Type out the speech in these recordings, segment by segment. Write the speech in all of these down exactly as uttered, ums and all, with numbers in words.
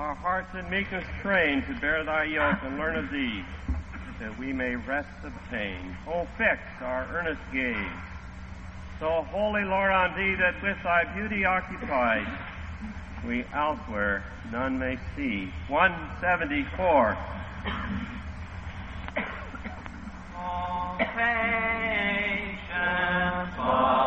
our hearts in meekness train to bear thy yoke and learn of thee, that we may rest obtain. O fix our earnest gaze, so holy Lord on thee, that with thy beauty occupied, we elsewhere none may see. one seventy-four. All patience, all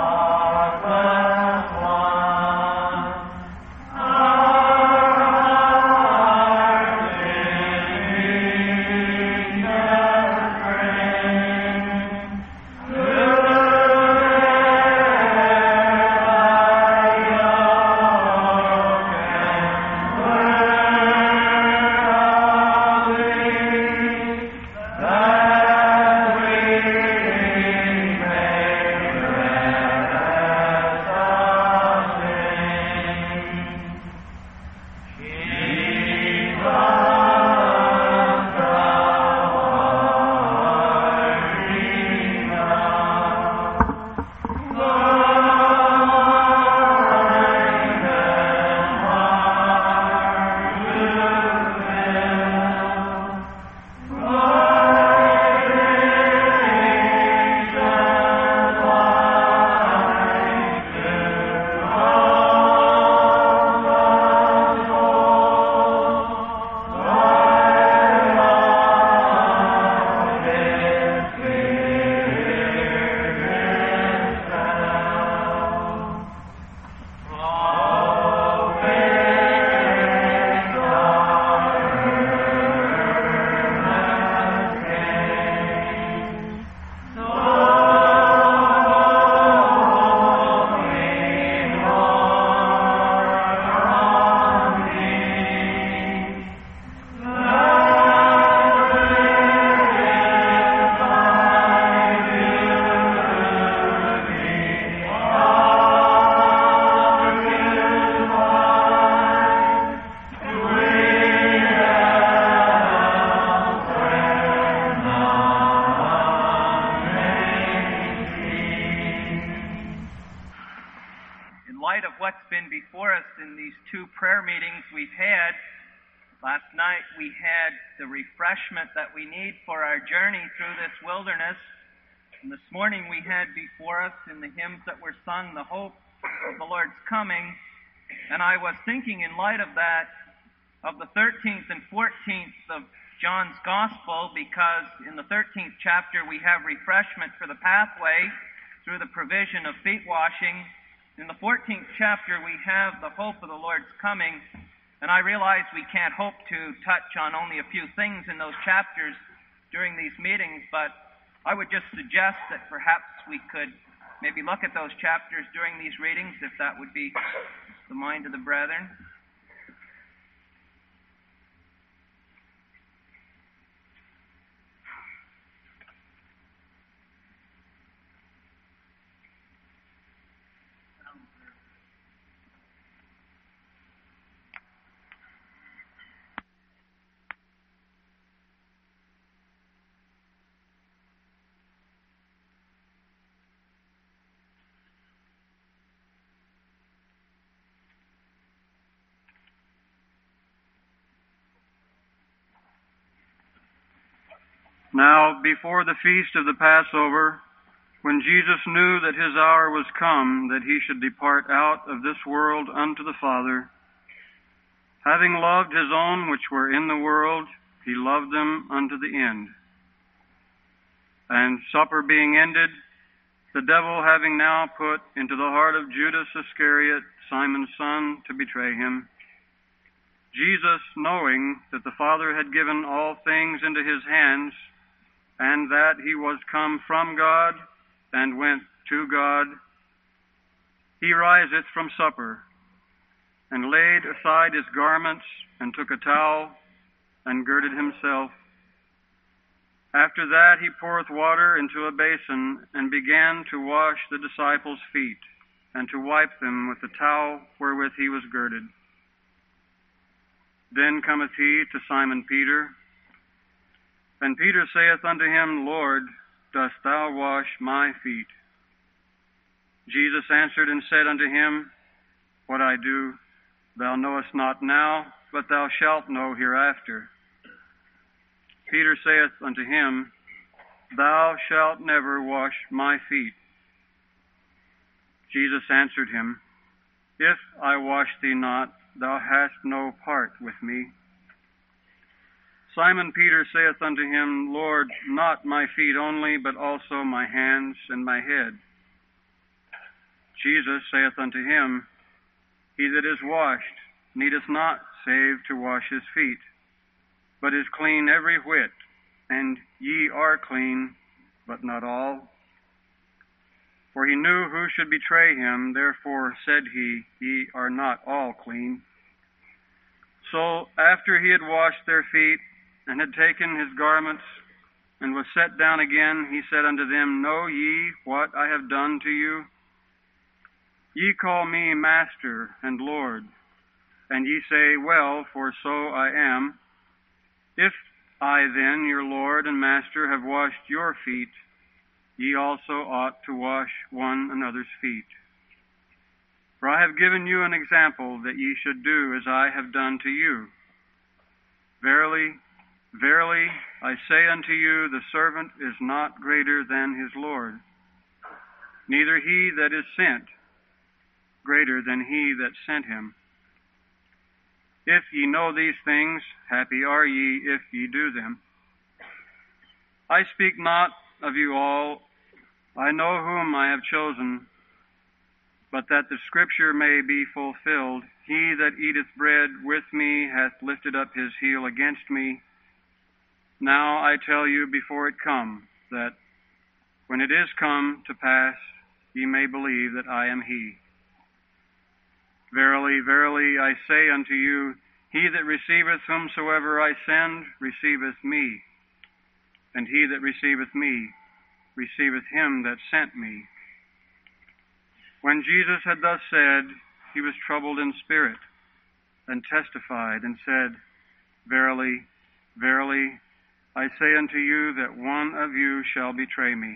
that we need for our journey through this wilderness. And this morning we had before us in the hymns that were sung the hope of the Lord's coming. And I was thinking in light of that, of the thirteenth and fourteenth of John's Gospel, because in the thirteenth chapter we have refreshment for the pathway through the provision of feet washing. In the fourteenth chapter we have the hope of the Lord's coming. And I realize we can't hope to touch on only a few things in those chapters during these meetings, but I would just suggest that perhaps we could maybe look at those chapters during these readings, if that would be the mind of the brethren. Now, before the feast of the Passover, when Jesus knew that his hour was come, that he should depart out of this world unto the Father, having loved his own which were in the world, he loved them unto the end. And supper being ended, the devil having now put into the heart of Judas Iscariot, Simon's son, to betray him, Jesus, knowing that the Father had given all things into his hands, and that he was come from God, and went to God, he riseth from supper, and laid aside his garments, and took a towel, and girded himself. After that he poureth water into a basin, and began to wash the disciples' feet, and to wipe them with the towel wherewith he was girded. Then cometh he to Simon Peter, and Peter saith unto him, Lord, dost thou wash my feet? Jesus answered and said unto him, What I do thou knowest not now, but thou shalt know hereafter. Peter saith unto him, Thou shalt never wash my feet. Jesus answered him, If I wash thee not, thou hast no part with me. Simon Peter saith unto him, Lord, not my feet only, but also my hands and my head. Jesus saith unto him, He that is washed needeth not save to wash his feet, but is clean every whit, and ye are clean, but not all. For he knew who should betray him, therefore said he, Ye are not all clean. So after he had washed their feet, and had taken his garments, and was set down again, he said unto them, Know ye what I have done to you? Ye call me Master and Lord, and ye say, Well, for so I am. If I then, your Lord and Master, have washed your feet, ye also ought to wash one another's feet. For I have given you an example that ye should do as I have done to you. Verily, verily, I say unto you, the servant is not greater than his Lord, neither he that is sent greater than he that sent him. If ye know these things, happy are ye if ye do them. I speak not of you all. I know whom I have chosen, but that the scripture may be fulfilled, He that eateth bread with me hath lifted up his heel against me. Now I tell you before it come, that when it is come to pass, ye may believe that I am he. Verily, verily, I say unto you, he that receiveth whomsoever I send receiveth me, and he that receiveth me receiveth him that sent me. When Jesus had thus said, he was troubled in spirit, and testified, and said, Verily, verily, I say unto you that one of you shall betray me.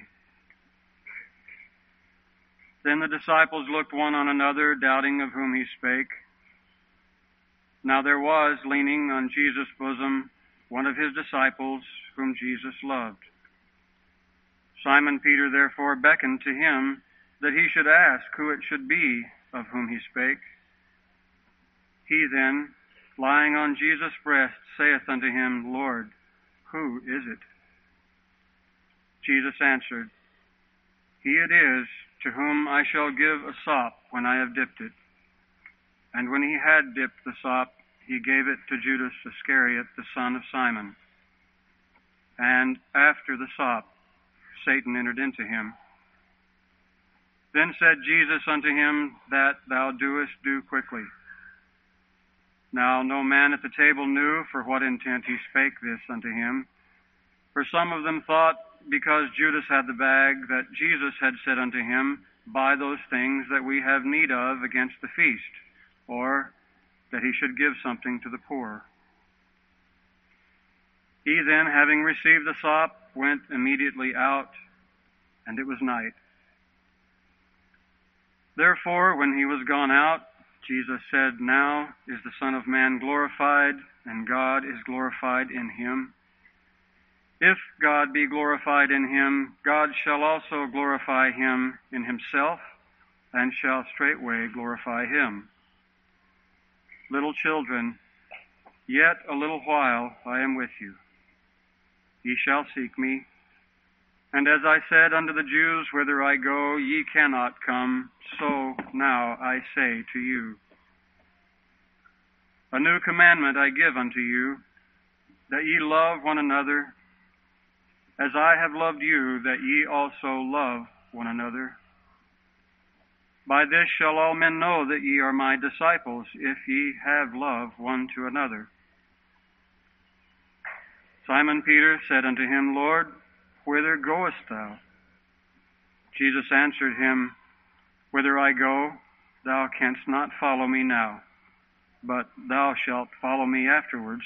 Then the disciples looked one on another, doubting of whom he spake. Now there was leaning on Jesus' bosom one of his disciples, whom Jesus loved. Simon Peter therefore beckoned to him, that he should ask who it should be of whom he spake. He then, lying on Jesus' breast, saith unto him, Lord, who is it? Jesus answered, He it is to whom I shall give a sop when I have dipped it. And when he had dipped the sop, he gave it to Judas Iscariot, the son of Simon. And after the sop, Satan entered into him. Then said Jesus unto him, That thou doest, do quickly. Now no man at the table knew for what intent he spake this unto him. For some of them thought, because Judas had the bag, that Jesus had said unto him, Buy those things that we have need of against the feast, or that he should give something to the poor. He then, having received the sop, went immediately out, and it was night. Therefore, when he was gone out, Jesus said, Now is the Son of Man glorified, and God is glorified in him. If God be glorified in him, God shall also glorify him in himself, and shall straightway glorify him. Little children, yet a little while I am with you. Ye shall seek me. And as I said unto the Jews, Whither I go, ye cannot come, so now I say to you. A new commandment I give unto you, that ye love one another, as I have loved you, that ye also love one another. By this shall all men know that ye are my disciples, if ye have love one to another. Simon Peter said unto him, Lord, whither goest thou? Jesus answered him, Whither I go, thou canst not follow me now, but thou shalt follow me afterwards.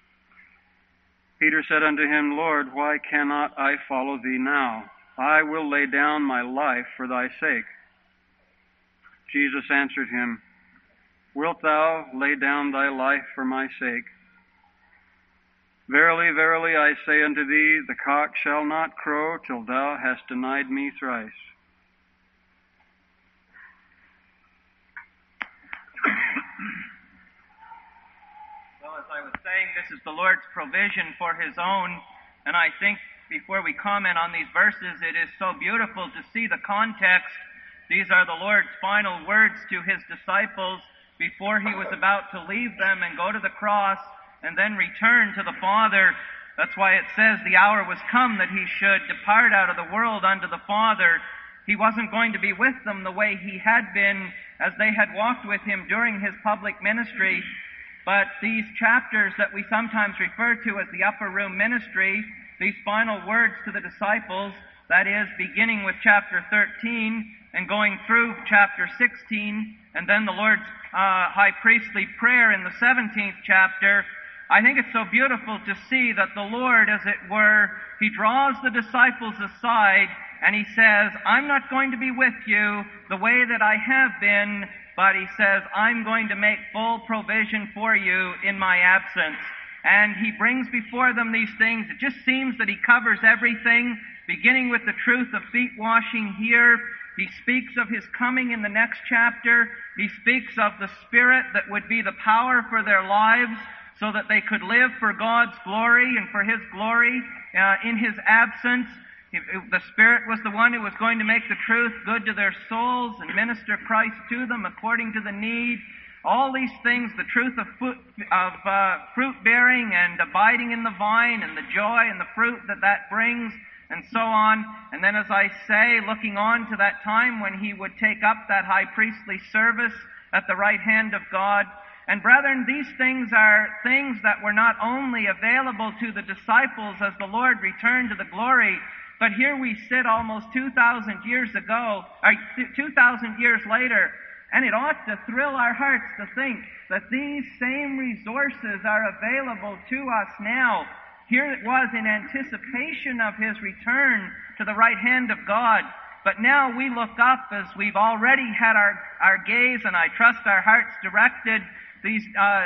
Peter said unto him, Lord, why cannot I follow thee now? I will lay down my life for thy sake. Jesus answered him, wilt thou lay down thy life for my sake? Verily, verily, I say unto thee, the cock shall not crow till thou hast denied me thrice. Well, as I was saying, this is the Lord's provision for His own, and I think before we comment on these verses, it is so beautiful to see the context. These are the Lord's final words to His disciples before He was about to leave them and go to the cross and then return to the Father. That's why it says the hour was come that He should depart out of the world unto the Father. He wasn't going to be with them the way He had been as they had walked with Him during His public ministry. But these chapters that we sometimes refer to as the upper room ministry, these final words to the disciples, that is, beginning with chapter thirteen and going through chapter sixteen, and then the Lord's uh, high priestly prayer in the seventeenth chapter, I think it's so beautiful to see that the Lord, as it were, He draws the disciples aside and He says, I'm not going to be with you the way that I have been, but He says, I'm going to make full provision for you in my absence. And He brings before them these things. It just seems that He covers everything, beginning with the truth of feet washing here. He speaks of His coming in the next chapter. He speaks of the Spirit that would be the power for their lives so that they could live for God's glory and for His glory uh, in His absence. The Spirit was the one who was going to make the truth good to their souls and minister Christ to them according to the need. All these things, the truth of, fruit, of uh, fruit-bearing and abiding in the vine and the joy and the fruit that that brings, and so on. And then, as I say, looking on to that time when He would take up that high priestly service at the right hand of God. And brethren, these things are things that were not only available to the disciples as the Lord returned to the glory, but here we sit almost two thousand years ago, or two thousand years later, and it ought to thrill our hearts to think that these same resources are available to us now. Here it was in anticipation of His return to the right hand of God. But now we look up as we've already had our, our gaze, and I trust our hearts directed these uh,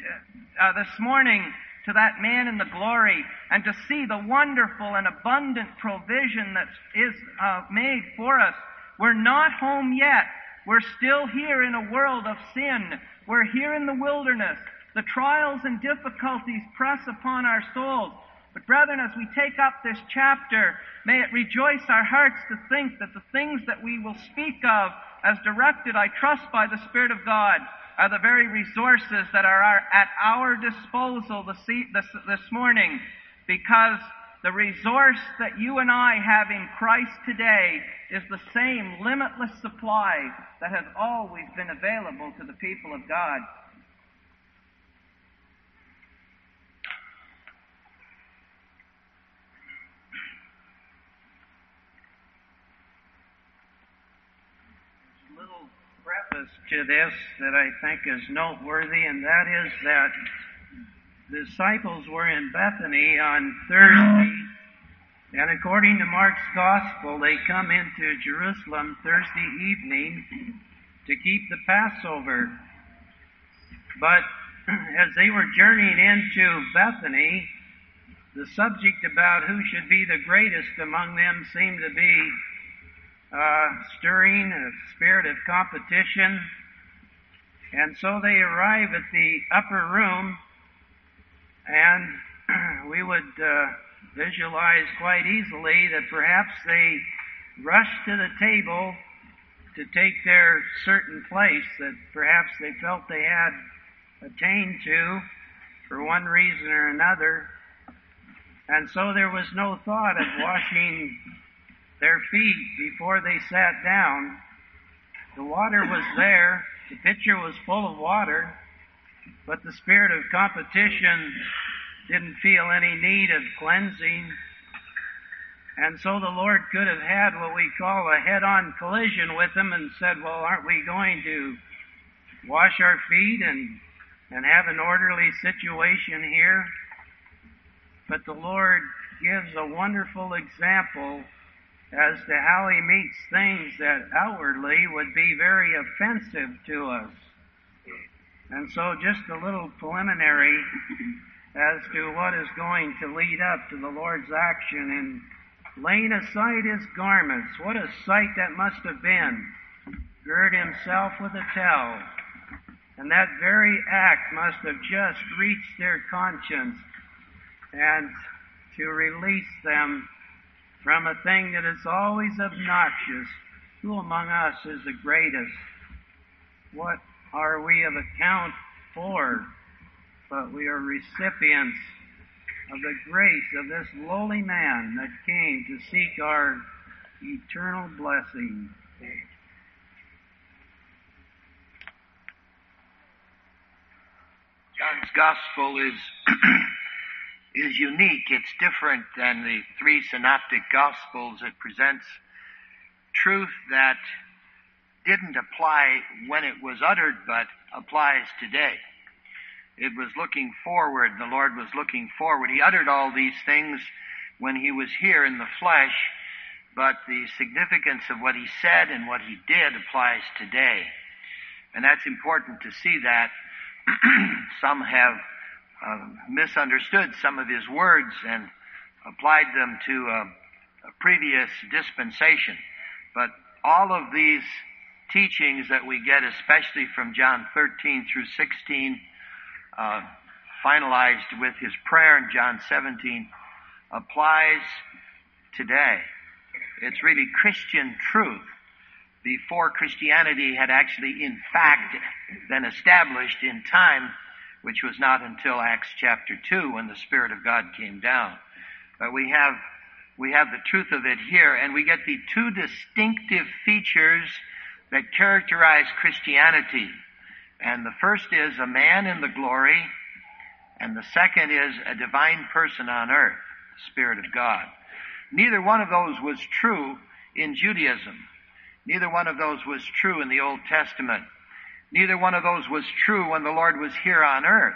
uh, this morning to that man in the glory, and to see the wonderful and abundant provision that is uh, made for us. We're not home yet. We're still here in a world of sin. We're here in the wilderness. The trials and difficulties press upon our souls. But brethren, as we take up this chapter, may it rejoice our hearts to think that the things that we will speak of as directed, I trust, by the Spirit of God, are the very resources that are at our disposal this, this, this morning, because the resource that you and I have in Christ today is the same limitless supply that has always been available to the people of God. Preface to this that I think is noteworthy, and that is that the disciples were in Bethany on Thursday, and according to Mark's Gospel, they come into Jerusalem Thursday evening to keep the Passover. But as they were journeying into Bethany, the subject about who should be the greatest among them seemed to be Uh, stirring a spirit of competition. And so they arrive at the upper room, and we would uh, visualize quite easily that perhaps they rushed to the table to take their certain place that perhaps they felt they had attained to for one reason or another. And so there was no thought of washing their feet before they sat down. The water was there, the pitcher was full of water, but the spirit of competition didn't feel any need of cleansing. And so the Lord could have had what we call a head-on collision with them and said, well, aren't we going to wash our feet and, and have an orderly situation here? But the Lord gives a wonderful example as to how He meets things that outwardly would be very offensive to us. And so just a little preliminary as to what is going to lead up to the Lord's action in laying aside his garments. What a sight that must have been. Gird himself with a towel. And that very act must have just reached their conscience and to release them from a thing that is always obnoxious. Who among us is the greatest? What are we of account for? But we are recipients of the grace of this lowly man that came to seek our eternal blessing. John's Gospel is is unique. It's different than the three synoptic Gospels. It presents truth that didn't apply when it was uttered, but applies today. It was looking forward. The Lord was looking forward. He uttered all these things when he was here in the flesh, but the significance of what he said and what he did applies today. And that's important to see that. Some have uh, misunderstood some of his words and applied them to a, a previous dispensation. But all of these teachings that we get, especially from John thirteen through sixteen, uh, finalized with his prayer in John seventeen, applies today. It's really Christian truth before Christianity had actually, in fact, been established in time, which was not until Acts chapter two when the Spirit of God came down. But we have we have the truth of it here, and we get the two distinctive features that characterize Christianity. And the first is a man in the glory, and the second is a divine person on earth, the Spirit of God. Neither one of those was true in Judaism. Neither one of those was true in the Old Testament. Neither one of those was true when the Lord was here on earth.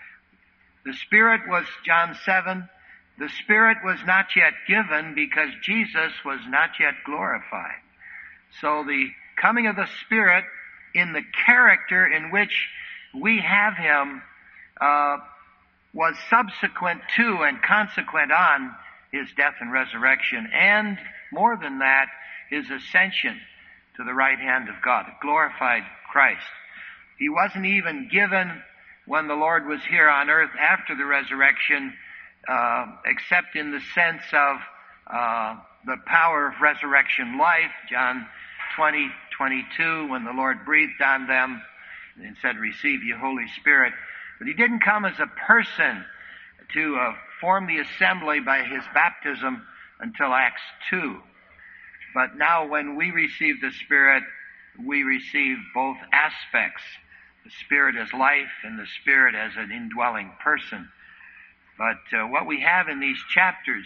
The Spirit was, John seven, the Spirit was not yet given because Jesus was not yet glorified. So the coming of the Spirit in the character in which we have him uh, was subsequent to and consequent on his death and resurrection, and more than that, his ascension to the right hand of God, a glorified Christ. He wasn't even given when the Lord was here on earth after the resurrection, uh, except in the sense of uh, the power of resurrection life, John twenty, twenty-two, when the Lord breathed on them and said, "Receive ye Holy Spirit." But he didn't come as a person to uh, form the assembly by his baptism until Acts two. But now when we receive the Spirit, we receive both aspects, the Spirit as life and the Spirit as an indwelling person. But uh, what we have in these chapters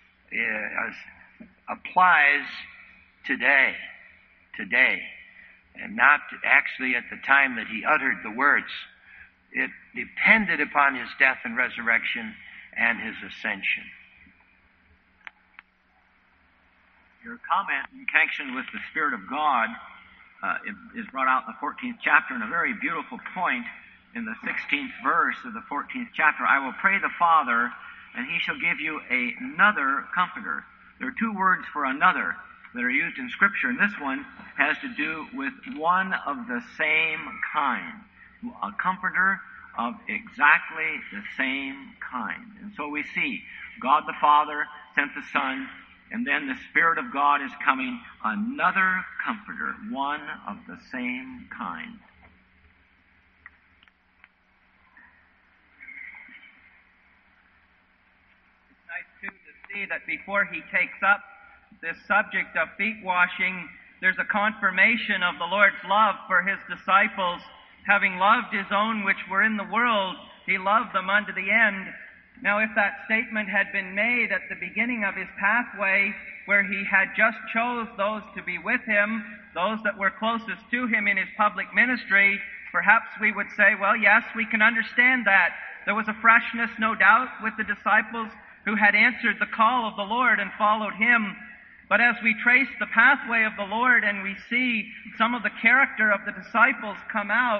is, applies today, today, and not actually at the time that he uttered the words. It depended upon his death and resurrection and his ascension. Your comment in connection with the Spirit of God uh, is brought out in the fourteenth chapter, and a very beautiful point in the sixteenth verse of the fourteenth chapter. "I will pray the Father, and he shall give you another comforter." There are two words for another that are used in Scripture, and this one has to do with one of the same kind, a comforter of exactly the same kind. And so we see God the Father sent the Son, and then the Spirit of God is coming, another comforter, one of the same kind. It's nice, too, to see that before he takes up this subject of feet washing, there's a confirmation of the Lord's love for his disciples. Having loved his own which were in the world, he loved them unto the end. Now, if that statement had been made at the beginning of his pathway, where he had just chose those to be with him, those that were closest to him in his public ministry, perhaps we would say, well, yes, we can understand that. There was a freshness, no doubt, with the disciples who had answered the call of the Lord and followed him. But as we trace the pathway of the Lord and we see some of the character of the disciples come out,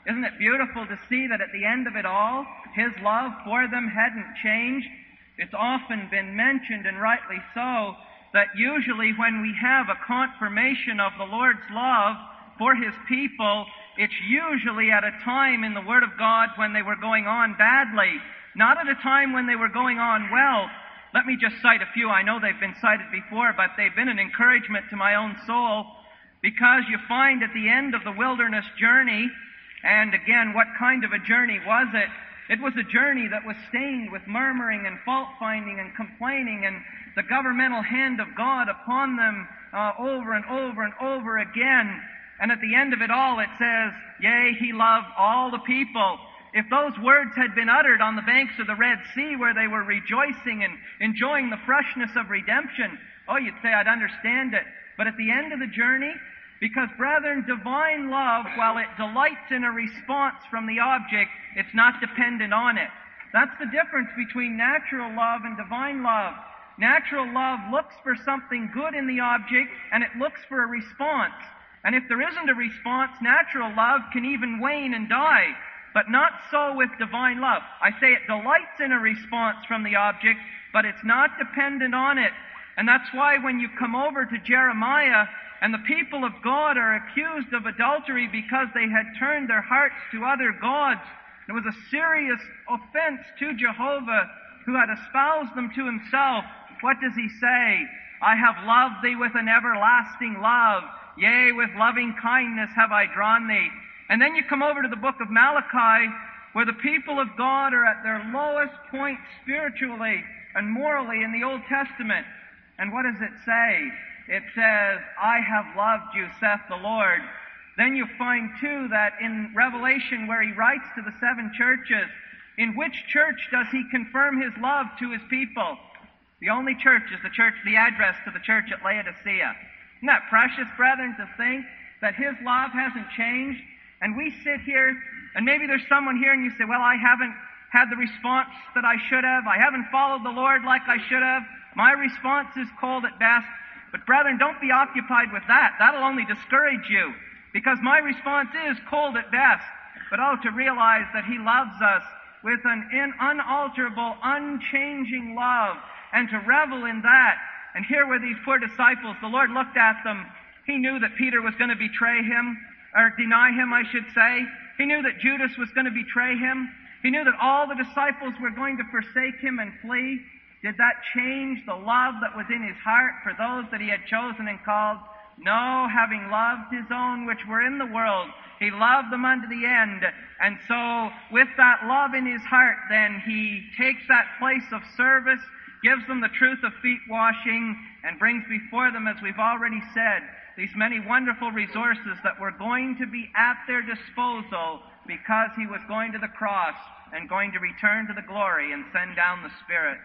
Isn't it beautiful to see that at the end of it all, His love for them hadn't changed? It's often been mentioned, and rightly so, that usually when we have a confirmation of the Lord's love for His people, it's usually at a time in the Word of God when they were going on badly, not at a time when they were going on well. Let me just cite a few. I know they've been cited before, but they've been an encouragement to my own soul, because you find at the end of the wilderness journey, and again, what kind of a journey was it? It was a journey that was stained with murmuring and fault-finding and complaining and the governmental hand of God upon them uh, over and over and over again. And at the end of it all, it says, yea, He loved all the people. If those words had been uttered on the banks of the Red Sea where they were rejoicing and enjoying the freshness of redemption, oh, you'd say I'd understand it. But at the end of the journey, because, brethren, divine love, while it delights in a response from the object, it's not dependent on it. That's the difference between natural love and divine love. Natural love looks for something good in the object, and it looks for a response. And if there isn't a response, natural love can even wane and die. But not so with divine love. I say it delights in a response from the object, but it's not dependent on it. And that's why when you come over to Jeremiah, and the people of God are accused of adultery because they had turned their hearts to other gods. It was a serious offense to Jehovah, who had espoused them to Himself. What does He say? I have loved thee with an everlasting love. Yea, with loving kindness have I drawn thee. And then you come over to the book of Malachi, where the people of God are at their lowest point spiritually and morally in the Old Testament. And what does it say? It says, I have loved you, saith the Lord. Then you find, too, that in Revelation, where He writes to the seven churches, in which church does He confirm His love to His people? The only church is the church, the address to the church at Laodicea. Isn't that precious, brethren, to think that His love hasn't changed? And we sit here, and maybe there's someone here and you say, well, I haven't had the response that I should have. I haven't followed the Lord like I should have. My response is cold at best. But brethren, don't be occupied with that. That'll only discourage you, because my response is cold at best. But oh, to realize that He loves us with an in unalterable, unchanging love, and to revel in that. And here were these poor disciples. The Lord looked at them. He knew that Peter was going to betray Him, or deny Him, I should say. He knew that Judas was going to betray Him. He knew that all the disciples were going to forsake Him and flee. Did that change the love that was in His heart for those that He had chosen and called? No, having loved His own which were in the world, He loved them unto the end. And so, with that love in His heart, then He takes that place of service, gives them the truth of feet washing, and brings before them, as we've already said, these many wonderful resources that were going to be at their disposal because He was going to the cross and going to return to the glory and send down the Spirit.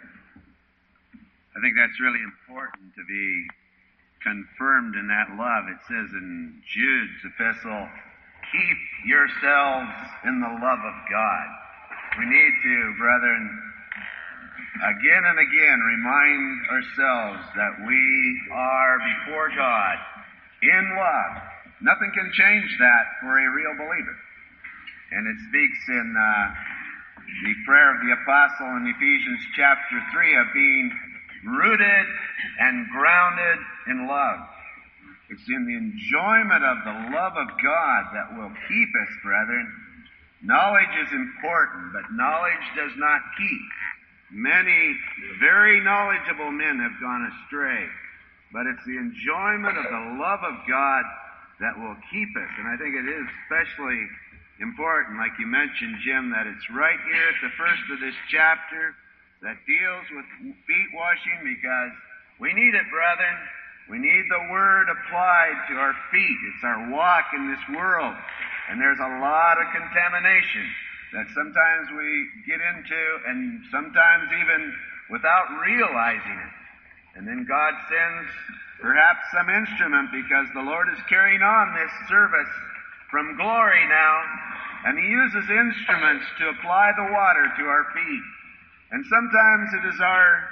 I think that's really important to be confirmed in that love. It says in Jude's epistle, keep yourselves in the love of God. We need to, brethren, again and again remind ourselves that we are before God in love. Nothing can change that for a real believer. And it speaks in uh, the prayer of the apostle in Ephesians chapter three of being rooted and grounded in love. It's in the enjoyment of the love of God that will keep us, brethren. Knowledge is important, but knowledge does not keep. Many very knowledgeable men have gone astray, but it's the enjoyment of the love of God that will keep us. And I think it is especially important, like you mentioned, Jim, that it's right here at the first of this chapter that deals with feet washing, because we need it, brethren. We need the Word applied to our feet. It's our walk in this world. And there's a lot of contamination that sometimes we get into, and sometimes even without realizing it. And then God sends perhaps some instrument, because the Lord is carrying on this service from glory now, and He uses instruments to apply the water to our feet. And sometimes it is our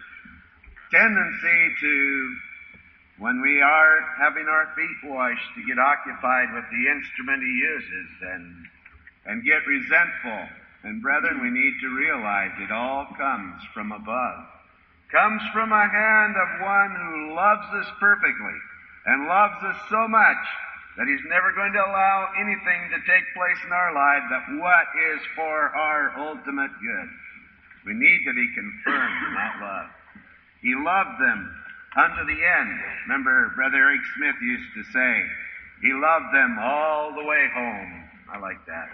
tendency to, when we are having our feet washed, to get occupied with the instrument He uses. And and get resentful. And brethren, we need to realize it all comes from above. Comes from a hand of one who loves us perfectly and loves us so much that he's never going to allow anything to take place in our lives but what is for our ultimate good. We need to be confirmed in that love. He loved them unto the end. Remember, Brother Eric Smith used to say, he loved them all the way home. I like that.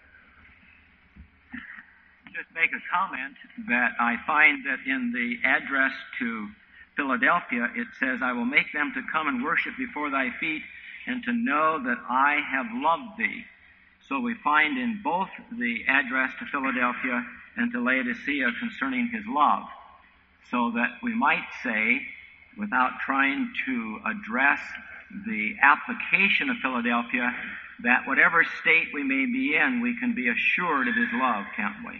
Just make a comment that I find that in the address to Philadelphia, it says, I will make them to come and worship before thy feet and to know that I have loved thee. So we find in both the address to Philadelphia and to Laodicea concerning his love, so that we might say, without trying to address the application of Philadelphia, that whatever state we may be in, we can be assured of his love, can't we?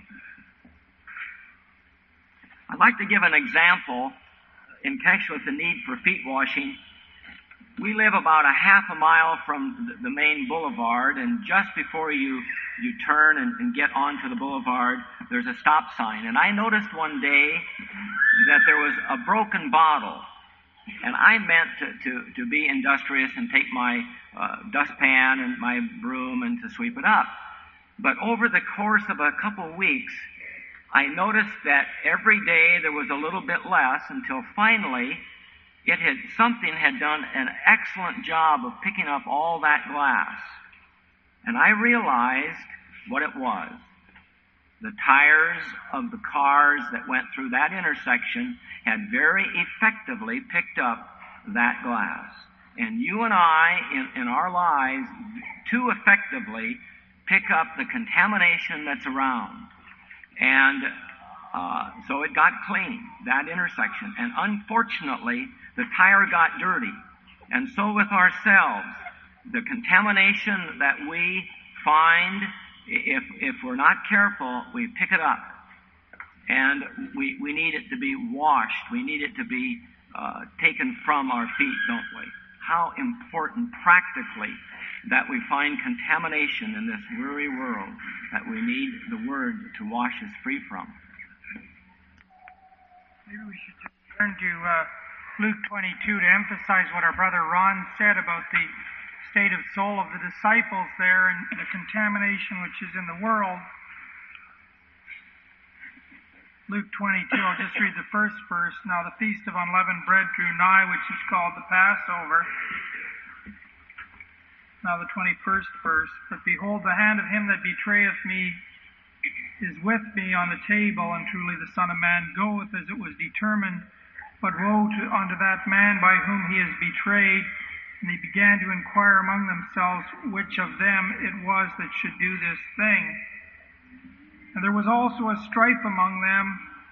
I'd like to give an example in connection with the need for feet washing. We live about a half a mile from the main boulevard, and just before you, you turn and, and get onto the boulevard, there's a stop sign. And I noticed one day that there was a broken bottle. And I meant to, to, to be industrious and take my uh, dustpan and my broom and to sweep it up. But over the course of a couple of weeks, I noticed that every day there was a little bit less until finally it had something had done an excellent job of picking up all that glass. And I realized what it was. The tires of the cars that went through that intersection had very effectively picked up that glass. And you and I, in, in our lives, too effectively pick up the contamination that's around. And uh, so it got clean, that intersection. And unfortunately, the tire got dirty. And so with ourselves, the contamination that we find, if if we're not careful, we pick it up. And we, we need it to be washed. We need it to be uh, taken from our feet, don't we? How important practically that we find contamination in this weary world that we need the Word to wash us free from. Maybe we should just turn to uh, Luke twenty-two to emphasize what our brother Ron said about the state of soul of the disciples there and the contamination which is in the world. Luke twenty-two, I'll just read the first verse. Now the feast of unleavened bread drew nigh, which is called the Passover. Now the twenty-first verse. But behold, the hand of him that betrayeth me is with me on the table, and truly the Son of Man goeth as it was determined. But woe to, unto that man by whom he is betrayed. And they began to inquire among themselves which of them it was that should do this thing. And there was also a strife among them,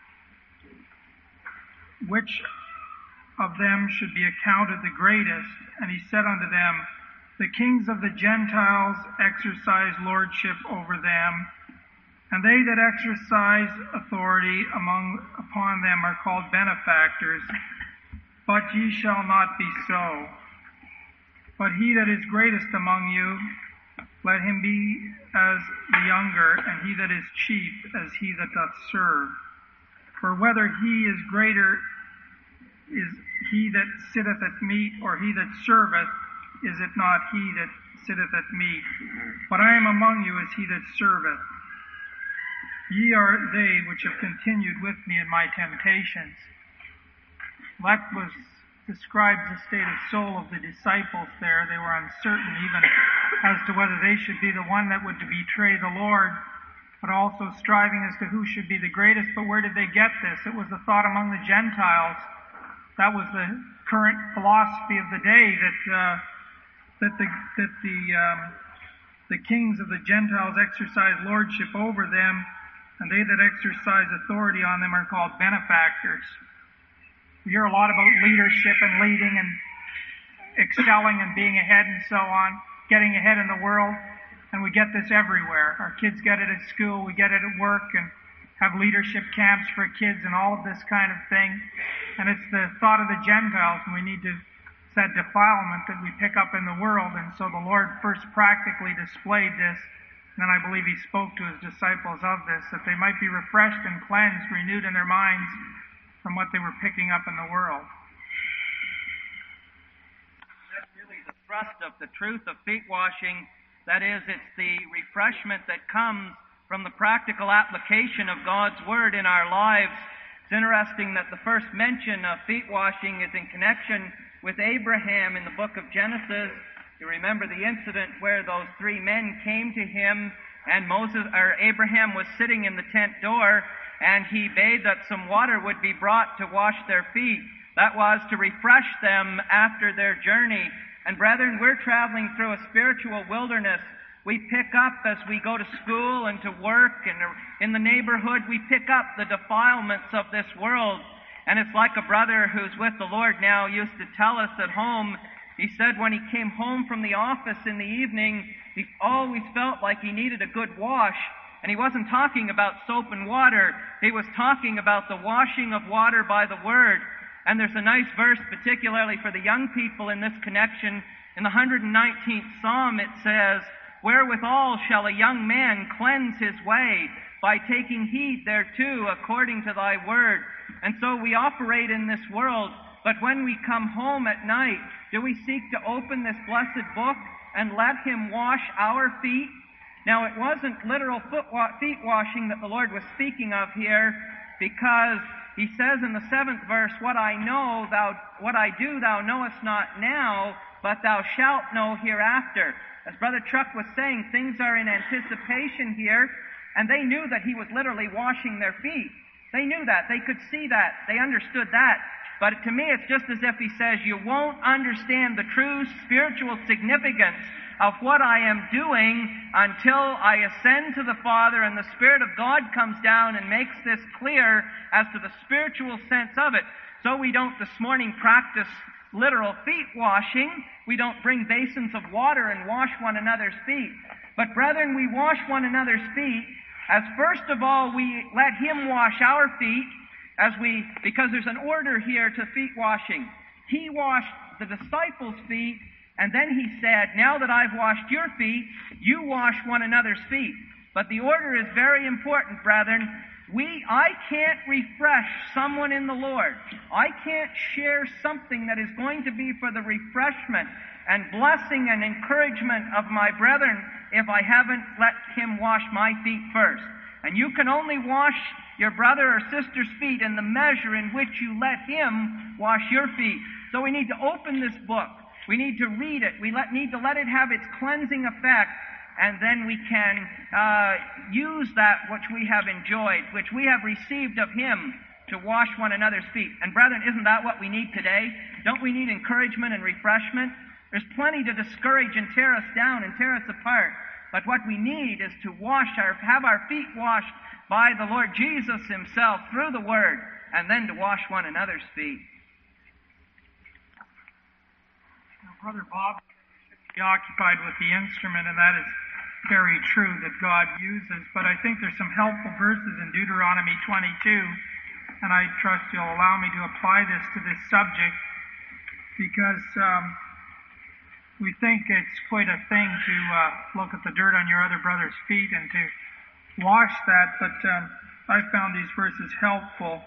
which of them should be accounted the greatest. And he said unto them, the kings of the Gentiles exercise lordship over them, and they that exercise authority among upon them are called benefactors. But ye shall not be so. But he that is greatest among you, let him be as the younger, and he that is chief as he that doth serve. For whether he is greater is he that sitteth at meat, or he that serveth, is it not he that sitteth at meat? But I am among you as he that serveth. Ye are they which have continued with me in my temptations. That was describes the state of soul of the disciples there. They were uncertain even as to whether they should be the one that would betray the Lord, but also striving as to who should be the greatest. But where did they get this? It was the thought among the Gentiles. That was the current philosophy of the day, that uh, that the that the um, the kings of the Gentiles exercise lordship over them, and they that exercise authority on them are called benefactors. We hear a lot about leadership and leading and excelling and being ahead and so on, getting ahead in the world, and we get this everywhere. Our kids get it at school, we get it at work, and have leadership camps for kids and all of this kind of thing. And it's the thought of the Gentiles, and we need to set defilement that we pick up in the world. And so the Lord first practically displayed this And then I believe he spoke to his disciples of this, that they might be refreshed and cleansed, renewed in their minds from what they were picking up in the world. That's really the thrust of the truth of feet washing. That is, it's the refreshment that comes from the practical application of God's Word in our lives. It's interesting that the first mention of feet washing is in connection with Abraham in the book of Genesis. You remember the incident where those three men came to him, and Moses or Abraham was sitting in the tent door, and he bade that some water would be brought to wash their feet. That was to refresh them after their journey. And brethren, we're traveling through a spiritual wilderness. We pick up as we go to school and to work, and in the neighborhood we pick up the defilements of this world. And it's like a brother who's with the Lord now used to tell us at home. He said when he came home from the office in the evening, he always felt like he needed a good wash. And he wasn't talking about soap and water. He was talking about the washing of water by the Word. And there's a nice verse, particularly for the young people in this connection. In the one hundred nineteenth Psalm it says, "Wherewithal shall a young man cleanse his way? By taking heed thereto according to thy word." And so we operate in this world, but when we come home at night, do we seek to open this blessed book and let Him wash our feet? Now, it wasn't literal foot wa- feet washing that the Lord was speaking of here, because He says in the seventh verse, "What I know, thou, what I do, thou knowest not now, but thou shalt know hereafter." As Brother Chuck was saying, things are in anticipation here, and they knew that He was literally washing their feet. They knew that. They could see that. They understood that. But to me, it's just as if He says, you won't understand the true spiritual significance of what I am doing until I ascend to the Father and the Spirit of God comes down and makes this clear as to the spiritual sense of it. So we don't this morning practice literal feet washing. We don't bring basins of water and wash one another's feet. But brethren, we wash one another's feet as first of all we let Him wash our feet, as we, because there's an order here to feet washing. He washed the disciples' feet, and then He said, now that I've washed your feet, you wash one another's feet. But the order is very important, brethren. We, I can't refresh someone in the Lord. I can't share something that is going to be for the refreshment and blessing and encouragement of my brethren if I haven't let Him wash my feet first. And you can only wash your brother or sister's feet in the measure in which you let Him wash your feet. So we need to open this book. We need to read it. We let, need to let it have its cleansing effect, and then we can uh, use that which we have enjoyed, which we have received of Him, to wash one another's feet. And brethren, isn't that what we need today? Don't we need encouragement and refreshment? There's plenty to discourage and tear us down and tear us apart. But what we need is to wash our, have our feet washed by the Lord Jesus Himself through the Word, and then to wash one another's feet. Now, Brother Bob should be occupied with the instrument, and that is very true that God uses. But I think there's some helpful verses in Deuteronomy twenty-two, and I trust you'll allow me to apply this to this subject, because um, we think it's quite a thing to uh, look at the dirt on your other brother's feet and to wash that, but um, I found these verses helpful.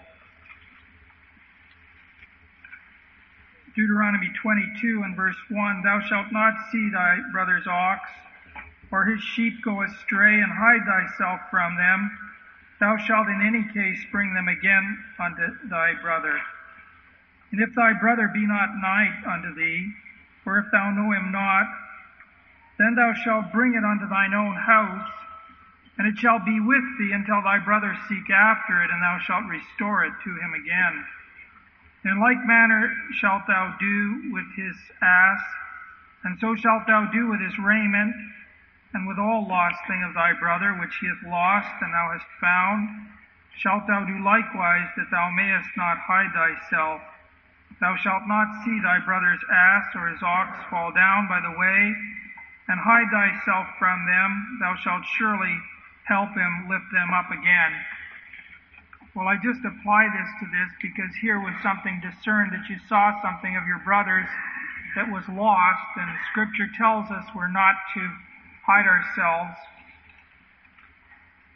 Deuteronomy twenty-two and verse one, "Thou shalt not see thy brother's ox or his sheep go astray, and hide thyself from them. Thou shalt in any case bring them again unto thy brother. And if thy brother be not nigh unto thee, or if thou know him not, then thou shalt bring it unto thine own house, and it shall be with thee until thy brother seek after it, and thou shalt restore it to him again. In like manner shalt thou do with his ass, and so shalt thou do with his raiment, and with all lost thing of thy brother, which he hath lost, and thou hast found, shalt thou do likewise, that thou mayest not hide thyself. Thou shalt not see thy brother's ass or his ox fall down by the way, and hide thyself from them. Thou shalt surely help him lift them up again." Well, I just apply this to this because here was something discerned, that you saw something of your brother's that was lost, and Scripture tells us we're not to hide ourselves.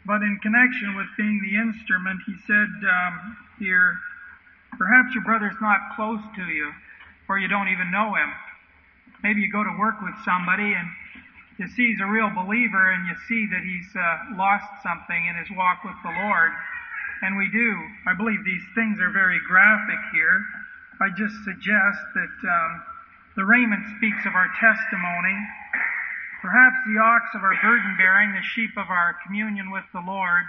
But in connection with being the instrument, he said um, here, perhaps your brother's not close to you, or you don't even know him. Maybe you go to work with somebody and you see he's a real believer and you see that he's uh, lost something in his walk with the Lord. And we do. I believe these things are very graphic here. I just suggest that um, the raiment speaks of our testimony. Perhaps the ox of our burden bearing, the sheep of our communion with the Lord.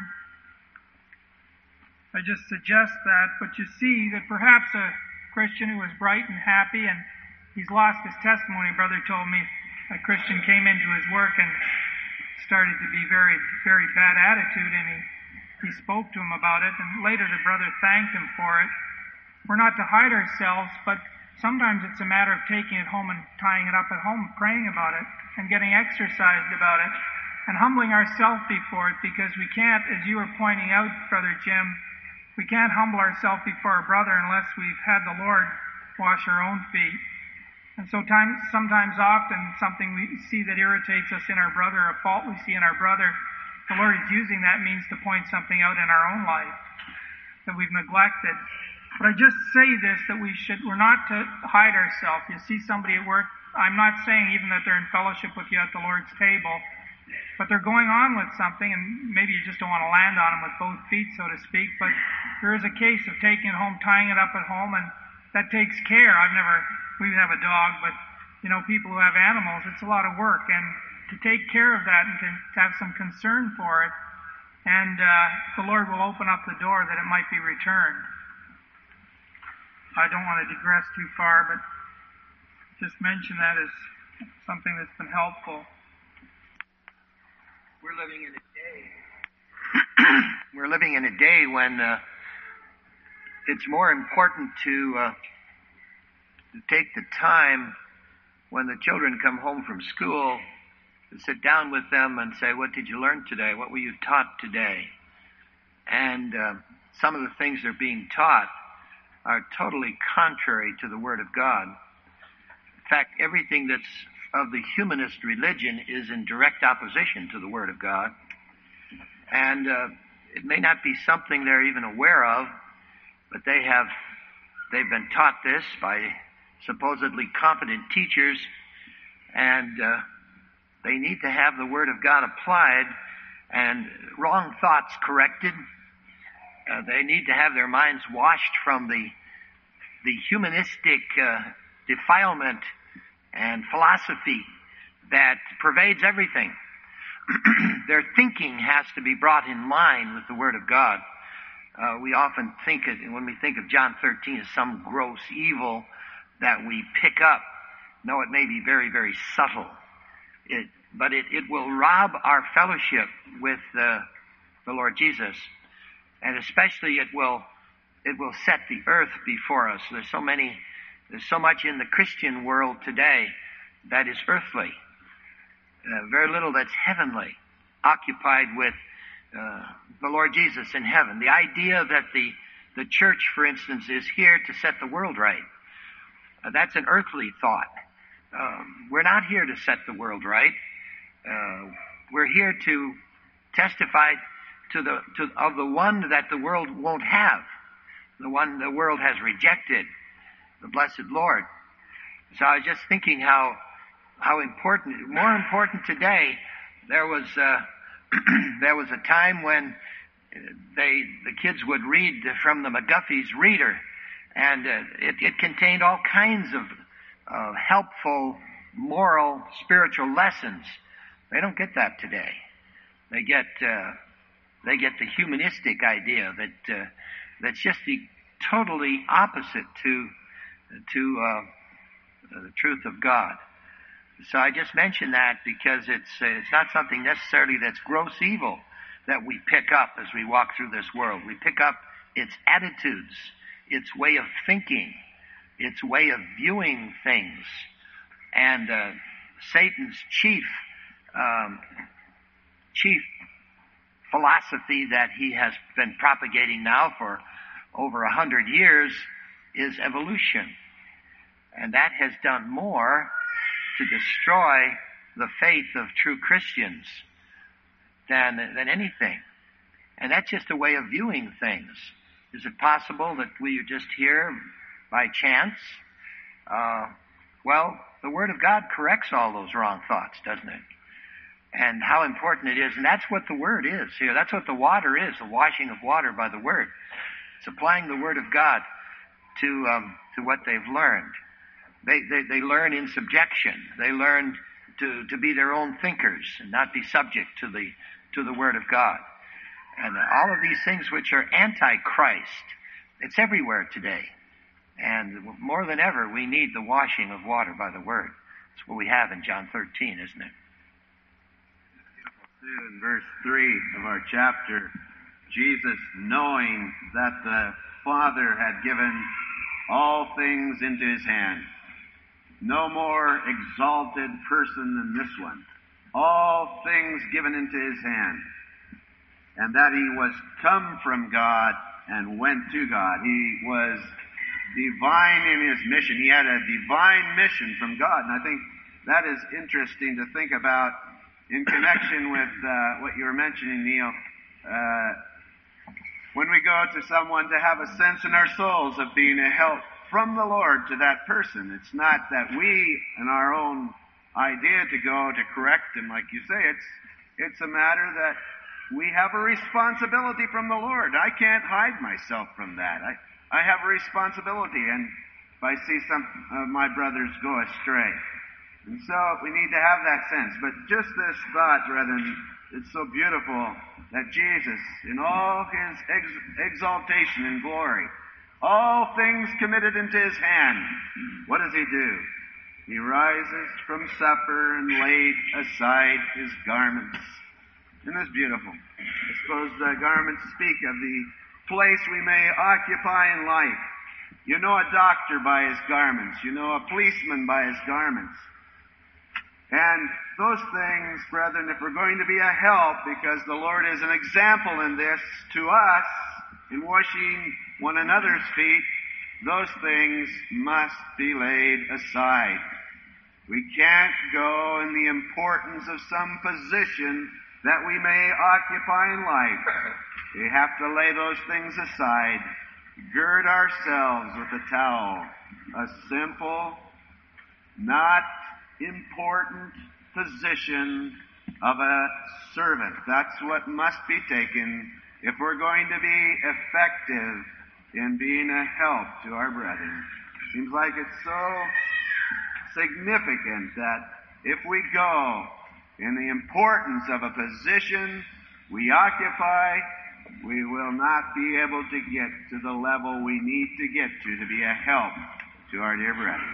I just suggest that, but you see that perhaps a Christian who is bright and happy and he's lost his testimony. Brother told me a Christian came into his work and started to be very, very bad attitude, and he, he spoke to him about it, and later the brother thanked him for it. We're not to hide ourselves, but sometimes it's a matter of taking it home and tying it up at home, praying about it, and getting exercised about it, and humbling ourselves before it, because we can't, as you were pointing out, Brother Jim, we can't humble ourselves before our brother unless we've had the Lord wash our own feet. And so time, sometimes often something we see that irritates us in our brother, a fault we see in our brother, the Lord is using that means to point something out in our own life that we've neglected. But I just say this, that we should, we're not to hide ourselves. You see somebody at work, I'm not saying even that they're in fellowship with you at the Lord's table, but they're going on with something, and maybe you just don't want to land on them with both feet, so to speak, but there is a case of taking it home, tying it up at home, and that takes care. I've never, we have a dog, but, you know, people who have animals, it's a lot of work, and to take care of that and to, to have some concern for it, and uh, the Lord will open up the door that it might be returned. I don't want to digress too far, but just mention that as something that's been helpful. We're living in a day. We're living in a day when uh, it's more important to, uh, to take the time when the children come home from school to sit down with them and say, what did you learn today? What were you taught today? And uh, some of the things they're being taught are totally contrary to the Word of God. In fact, everything that's of the humanist religion is in direct opposition to the Word of God. And uh, it may not be something they're even aware of, but they have, they've been taught this by supposedly competent teachers, and uh, they need to have the Word of God applied and wrong thoughts corrected. Uh, they need to have their minds washed from the the humanistic uh, defilement and philosophy that pervades everything. Their thinking has to be brought in line with the Word of God. Uh, we often think, of, when we think of John thirteen, as some gross evil that we pick up. No, it may be very, very subtle. It, but it, it will rob our fellowship with uh, the Lord Jesus. And especially it will it will set the earth before us. There's so many, there's so much in the Christian world today that is earthly. Uh, very little that's heavenly, occupied with uh, the Lord Jesus in heaven. The idea that the, the church, for instance, is here to set the world right. Uh, that's an earthly thought. Um, we're not here to set the world right. Uh, we're here to testify to the to of the one that the world won't have, the one the world has rejected, the blessed Lord. So I was just thinking how how important, more important today. There was uh, there was a time when they the kids would read from the McGuffey's Reader, and uh, it, it contained all kinds of uh, helpful, moral, spiritual lessons. They don't get that today. They get uh, they get the humanistic idea that uh, that's just the totally opposite to to uh, the truth of God. So I just mention that because it's uh, it's not something necessarily that's gross evil that we pick up as we walk through this world. We pick up its attitudes, its way of thinking, its way of viewing things, and uh, Satan's chief um, chief philosophy that he has been propagating now for over a hundred years is evolution, and that has done more to destroy the faith of true Christians than than anything. And that's just a way of viewing things. Is it possible that we are just here by chance? Uh, well, the Word of God corrects all those wrong thoughts, doesn't it? And how important it is. And that's what the Word is here. That's what the water is, the washing of water by the Word. It's applying the Word of God to um, to what they've learned. They, they they learn in subjection. They learn to, to be their own thinkers and not be subject to the to the Word of God. And all of these things which are anti-Christ, it's everywhere today. And more than ever, we need the washing of water by the Word. That's what we have in John thirteen, isn't it? In verse three of our chapter, Jesus, knowing that the Father had given all things into his hand, no more exalted person than this one, all things given into his hand, and that he was come from God and went to God. He was divine in his mission. He had a divine mission from God, and I think that is interesting to think about in connection with uh, what you were mentioning, Neil. Uh, when we go to someone, to have a sense in our souls of being a help from the Lord to that person. It's not that we, in our own idea, to go to correct him, like you say. It's it's a matter that we have a responsibility from the Lord. I can't hide myself from that. I, I have a responsibility, and if I see some of my brothers go astray. And so we need to have that sense. But just this thought, brethren, it's so beautiful that Jesus, in all his ex- exaltation and glory, all things committed into his hand, what does he do? He rises from supper and laid aside his garments. Isn't this beautiful? I suppose the garments speak of the place we may occupy in life. You know a doctor by his garments. You know a policeman by his garments. And those things, brethren, if we're going to be a help, because the Lord is an example in this to us, in washing one another's feet, those things must be laid aside. We can't go in the importance of some position that we may occupy in life. We have to lay those things aside, gird ourselves with a towel, a simple, not important position of a servant. That's what must be taken if we're going to be effective in being a help to our brethren. Seems like it's so significant that if we go in the importance of a position we occupy, we will not be able to get to the level we need to get to to be a help to our dear brethren.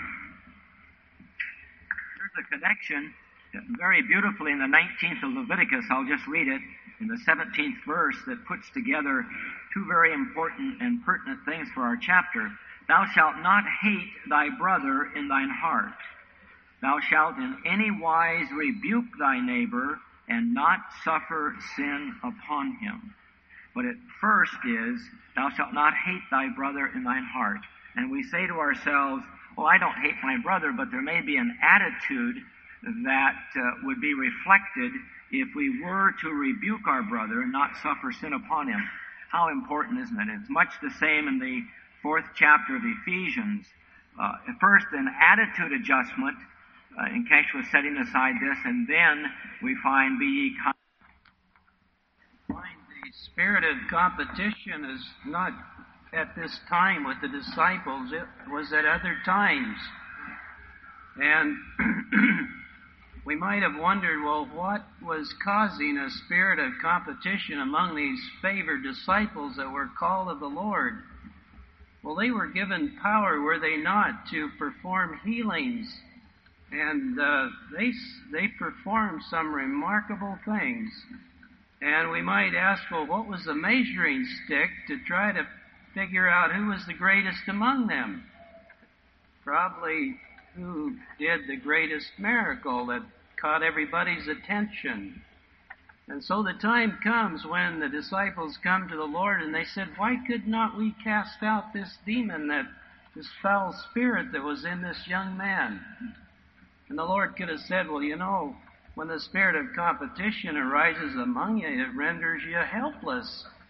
There's a connection very beautifully in the nineteenth of Leviticus. I'll just read it in the seventeenth verse that puts together two very important and pertinent things for our chapter. Thou shalt not hate thy brother in thine heart. Thou shalt in any wise rebuke thy neighbor and not suffer sin upon him. But at first is, thou shalt not hate thy brother in thine heart. And we say to ourselves, well, I don't hate my brother, but there may be an attitude that uh, would be reflected if we were to rebuke our brother and not suffer sin upon him. How important, isn't it? It's much the same in the fourth chapter of Ephesians. Uh, at first, an attitude adjustment, uh, in Kesh was setting aside this, and then we find be ye con- find the spirit of competition is not at this time with the disciples. It was at other times. And we might have wondered, well, what was causing a spirit of competition among these favored disciples that were called of the Lord? Well, they were given power, were they not, to perform healings. And uh, they they performed some remarkable things. And we might ask, well, what was the measuring stick to try to figure out who was the greatest among them? Probably who did the greatest miracle that caught everybody's attention. And so the time comes when the disciples come to the Lord and they said, why could not we cast out this demon, that this foul spirit that was in this young man? And the Lord could have said, well, you know, when the spirit of competition arises among you, it renders you helpless.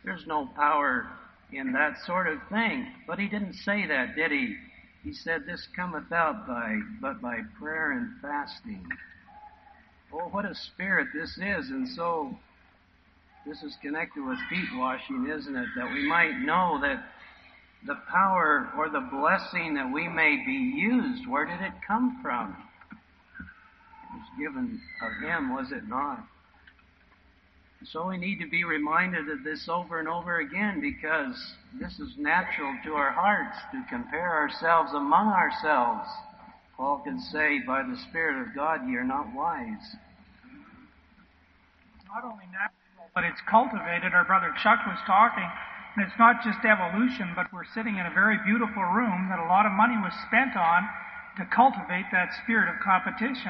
There's no power in that sort of thing. But he didn't say that, did he? He said, this cometh out by but by prayer and fasting. Oh, what a spirit this is. And so this is connected with feet washing, isn't it? That we might know that the power or the blessing that we may be used, where did it come from? It was given of him, was it not? So we need to be reminded of this over and over again, because this is natural to our hearts to compare ourselves among ourselves. Paul can say, by the Spirit of God, ye are not wise. Not only natural, but it's cultivated. Our brother Chuck was talking, and it's not just evolution, but we're sitting in a very beautiful room that a lot of money was spent on to cultivate that spirit of competition.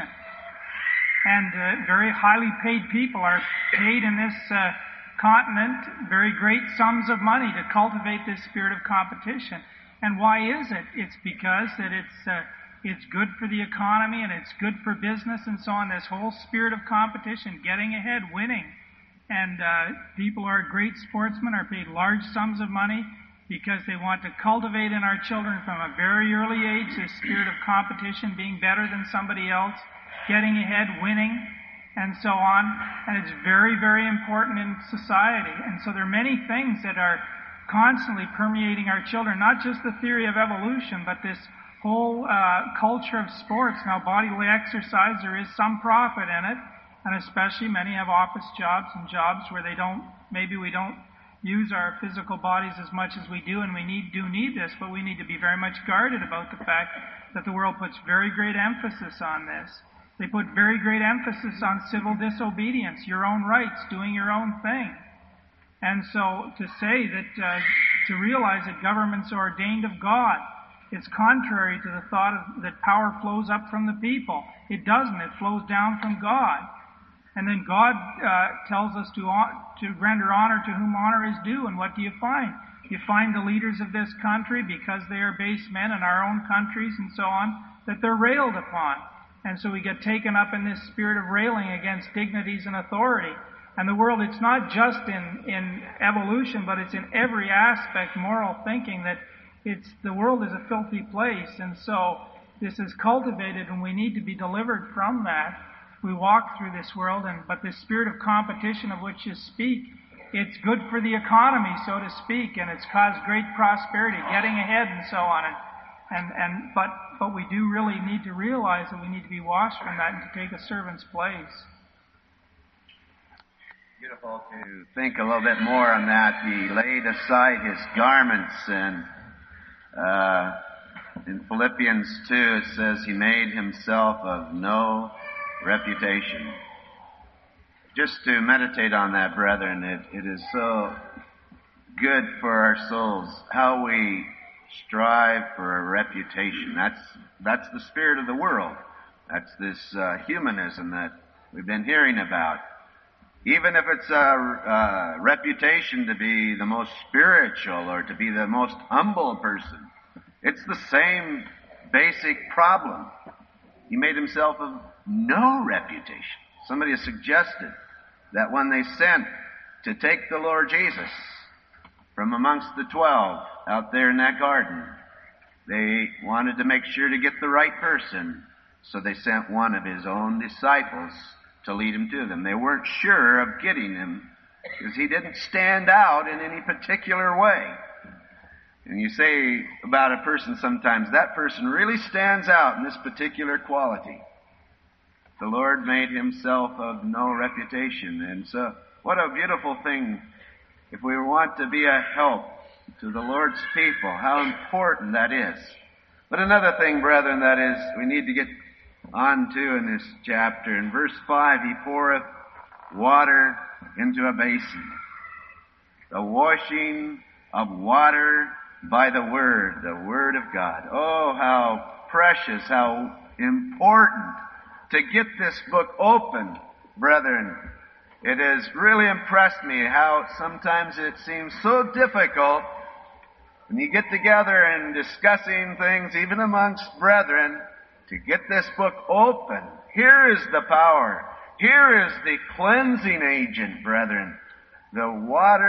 And uh, very highly paid people are paid in this uh, continent very great sums of money to cultivate this spirit of competition. And why is it? It's because that it's uh, it's good for the economy and it's good for business and so on. This whole spirit of competition, getting ahead, winning. And uh, people who are great sportsmen are paid large sums of money because they want to cultivate in our children from a very early age this spirit of competition, being better than somebody else, getting ahead, winning, and so on. And it's very, very important in society. And so there are many things that are constantly permeating our children, not just the theory of evolution, but this whole uh, culture of sports. Now, bodily exercise, there is some profit in it, and especially many have office jobs and jobs where they don't, maybe we don't use our physical bodies as much as we do, and we need do need this, but we need to be very much guarded about the fact that the world puts very great emphasis on this. They put very great emphasis on civil disobedience, your own rights, doing your own thing. And so to say that, uh, to realize that governments are ordained of God, it's contrary to the thought of, that power flows up from the people. It doesn't. It flows down from God. And then God uh, tells us to, to render honor to whom honor is due. And what do you find? You find the leaders of this country, because they are base men in our own countries and so on, that they're railed upon. And so we get taken up in this spirit of railing against dignities and authority. And the world, it's not just in, in evolution, but it's in every aspect, moral thinking, that it's the world is a filthy place. And so this is cultivated, and we need to be delivered from that. We walk through this world, and but this spirit of competition of which you speak, it's good for the economy, so to speak, and it's caused great prosperity, getting ahead and so on. And and, and but but we do really need to realize that we need to be washed from that and to take a servant's place. Beautiful to think a little bit more on that. He laid aside his garments, and uh, in Philippians two it says he made himself of no reputation. Just to meditate on that, brethren, it, it is so good for our souls how we strive for a reputation. That's that's the spirit of the world. That's this uh, humanism that we've been hearing about. Even if it's a, a reputation to be the most spiritual or to be the most humble person, it's the same basic problem. He made himself of no reputation. Somebody has suggested that when they sent to take the Lord Jesus from amongst the twelve out there in that garden, they wanted to make sure to get the right person, so they sent one of his own disciples to lead him to them. They weren't sure of getting him because he didn't stand out in any particular way. And you say about a person sometimes, that person really stands out in this particular quality. The Lord made himself of no reputation. And so, what a beautiful thing if we want to be a help to the Lord's people, how important that is. But another thing, brethren, that is, we need to get on to in this chapter. In verse five, he poureth water into a basin. The washing of water by the Word, the Word of God. Oh, how precious, how important to get this book open, brethren. It has really impressed me how sometimes it seems so difficult when you get together and discussing things, even amongst brethren, to get this book open. Here is the power. Here is the cleansing agent, brethren. The water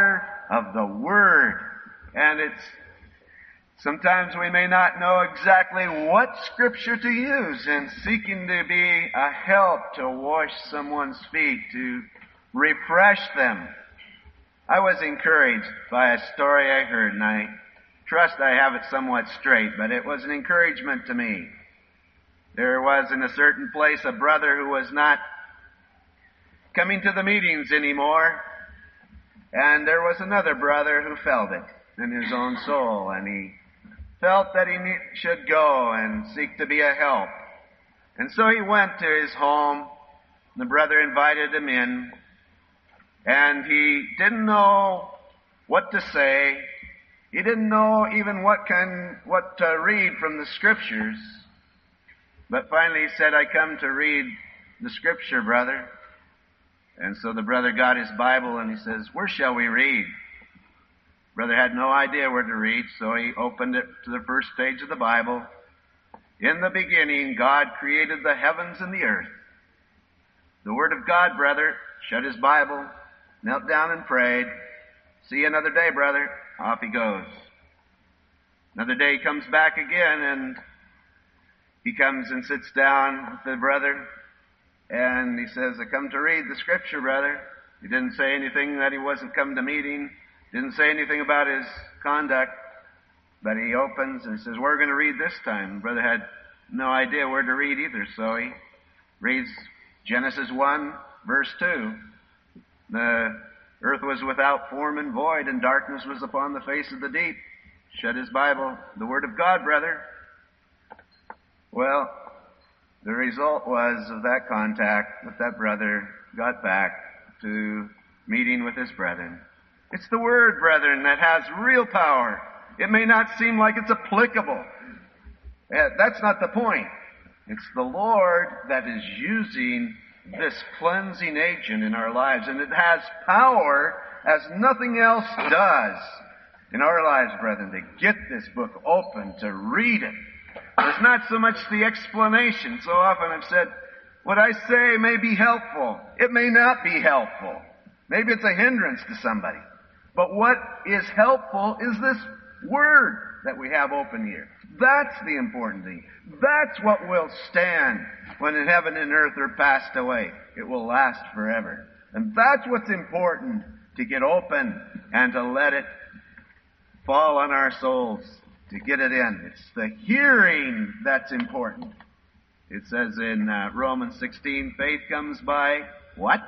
of the Word. And it's, sometimes we may not know exactly what Scripture to use in seeking to be a help to wash someone's feet, to refresh them. I was encouraged by a story I heard, and I trust I have it somewhat straight, but it was an encouragement to me. There was in a certain place a brother who was not coming to the meetings anymore, and there was another brother who felt it in his own soul, and he felt that he need, should go and seek to be a help. And so he went to his home. The brother invited him in, and he didn't know what to say. He didn't know even what kind, what to read from the Scriptures. But finally he said, "I come to read the Scripture, brother." And so the brother got his Bible and he says, "Where shall we read?" Brother had no idea where to read, so he opened it to the first page of the Bible. "In the beginning, God created the heavens and the earth." The Word of God, brother, shut his Bible, knelt down and prayed. "See you another day, brother." Off he goes. Another day he comes back again, and he comes and sits down with the brother, and he says, "I come to read the Scripture, brother." He didn't say anything that he wasn't come to meeting. Didn't say anything about his conduct. But he opens and he says, "We're going to read this time." The brother had no idea where to read either, so he reads Genesis one, verse two. "The earth was without form and void, and darkness was upon the face of the deep." Shut his Bible. "The Word of God, brother." Well, the result was of that contact with that brother got back to meeting with his brethren. It's the Word, brethren, that has real power. It may not seem like it's applicable. That's not the point. It's the Lord that is using this cleansing agent in our lives, and it has power as nothing else does in our lives, brethren, to get this book open, to read it. It's not so much the explanation. So often I've said, what I say may be helpful. It may not be helpful. Maybe it's a hindrance to somebody. But what is helpful is this Word that we have open here. That's the important thing. That's what will stand when in heaven and earth are passed away. It will last forever. And that's what's important, to get open and to let it fall on our souls, to get it in. It's the hearing that's important. It says in uh, Romans sixteen, faith comes by what?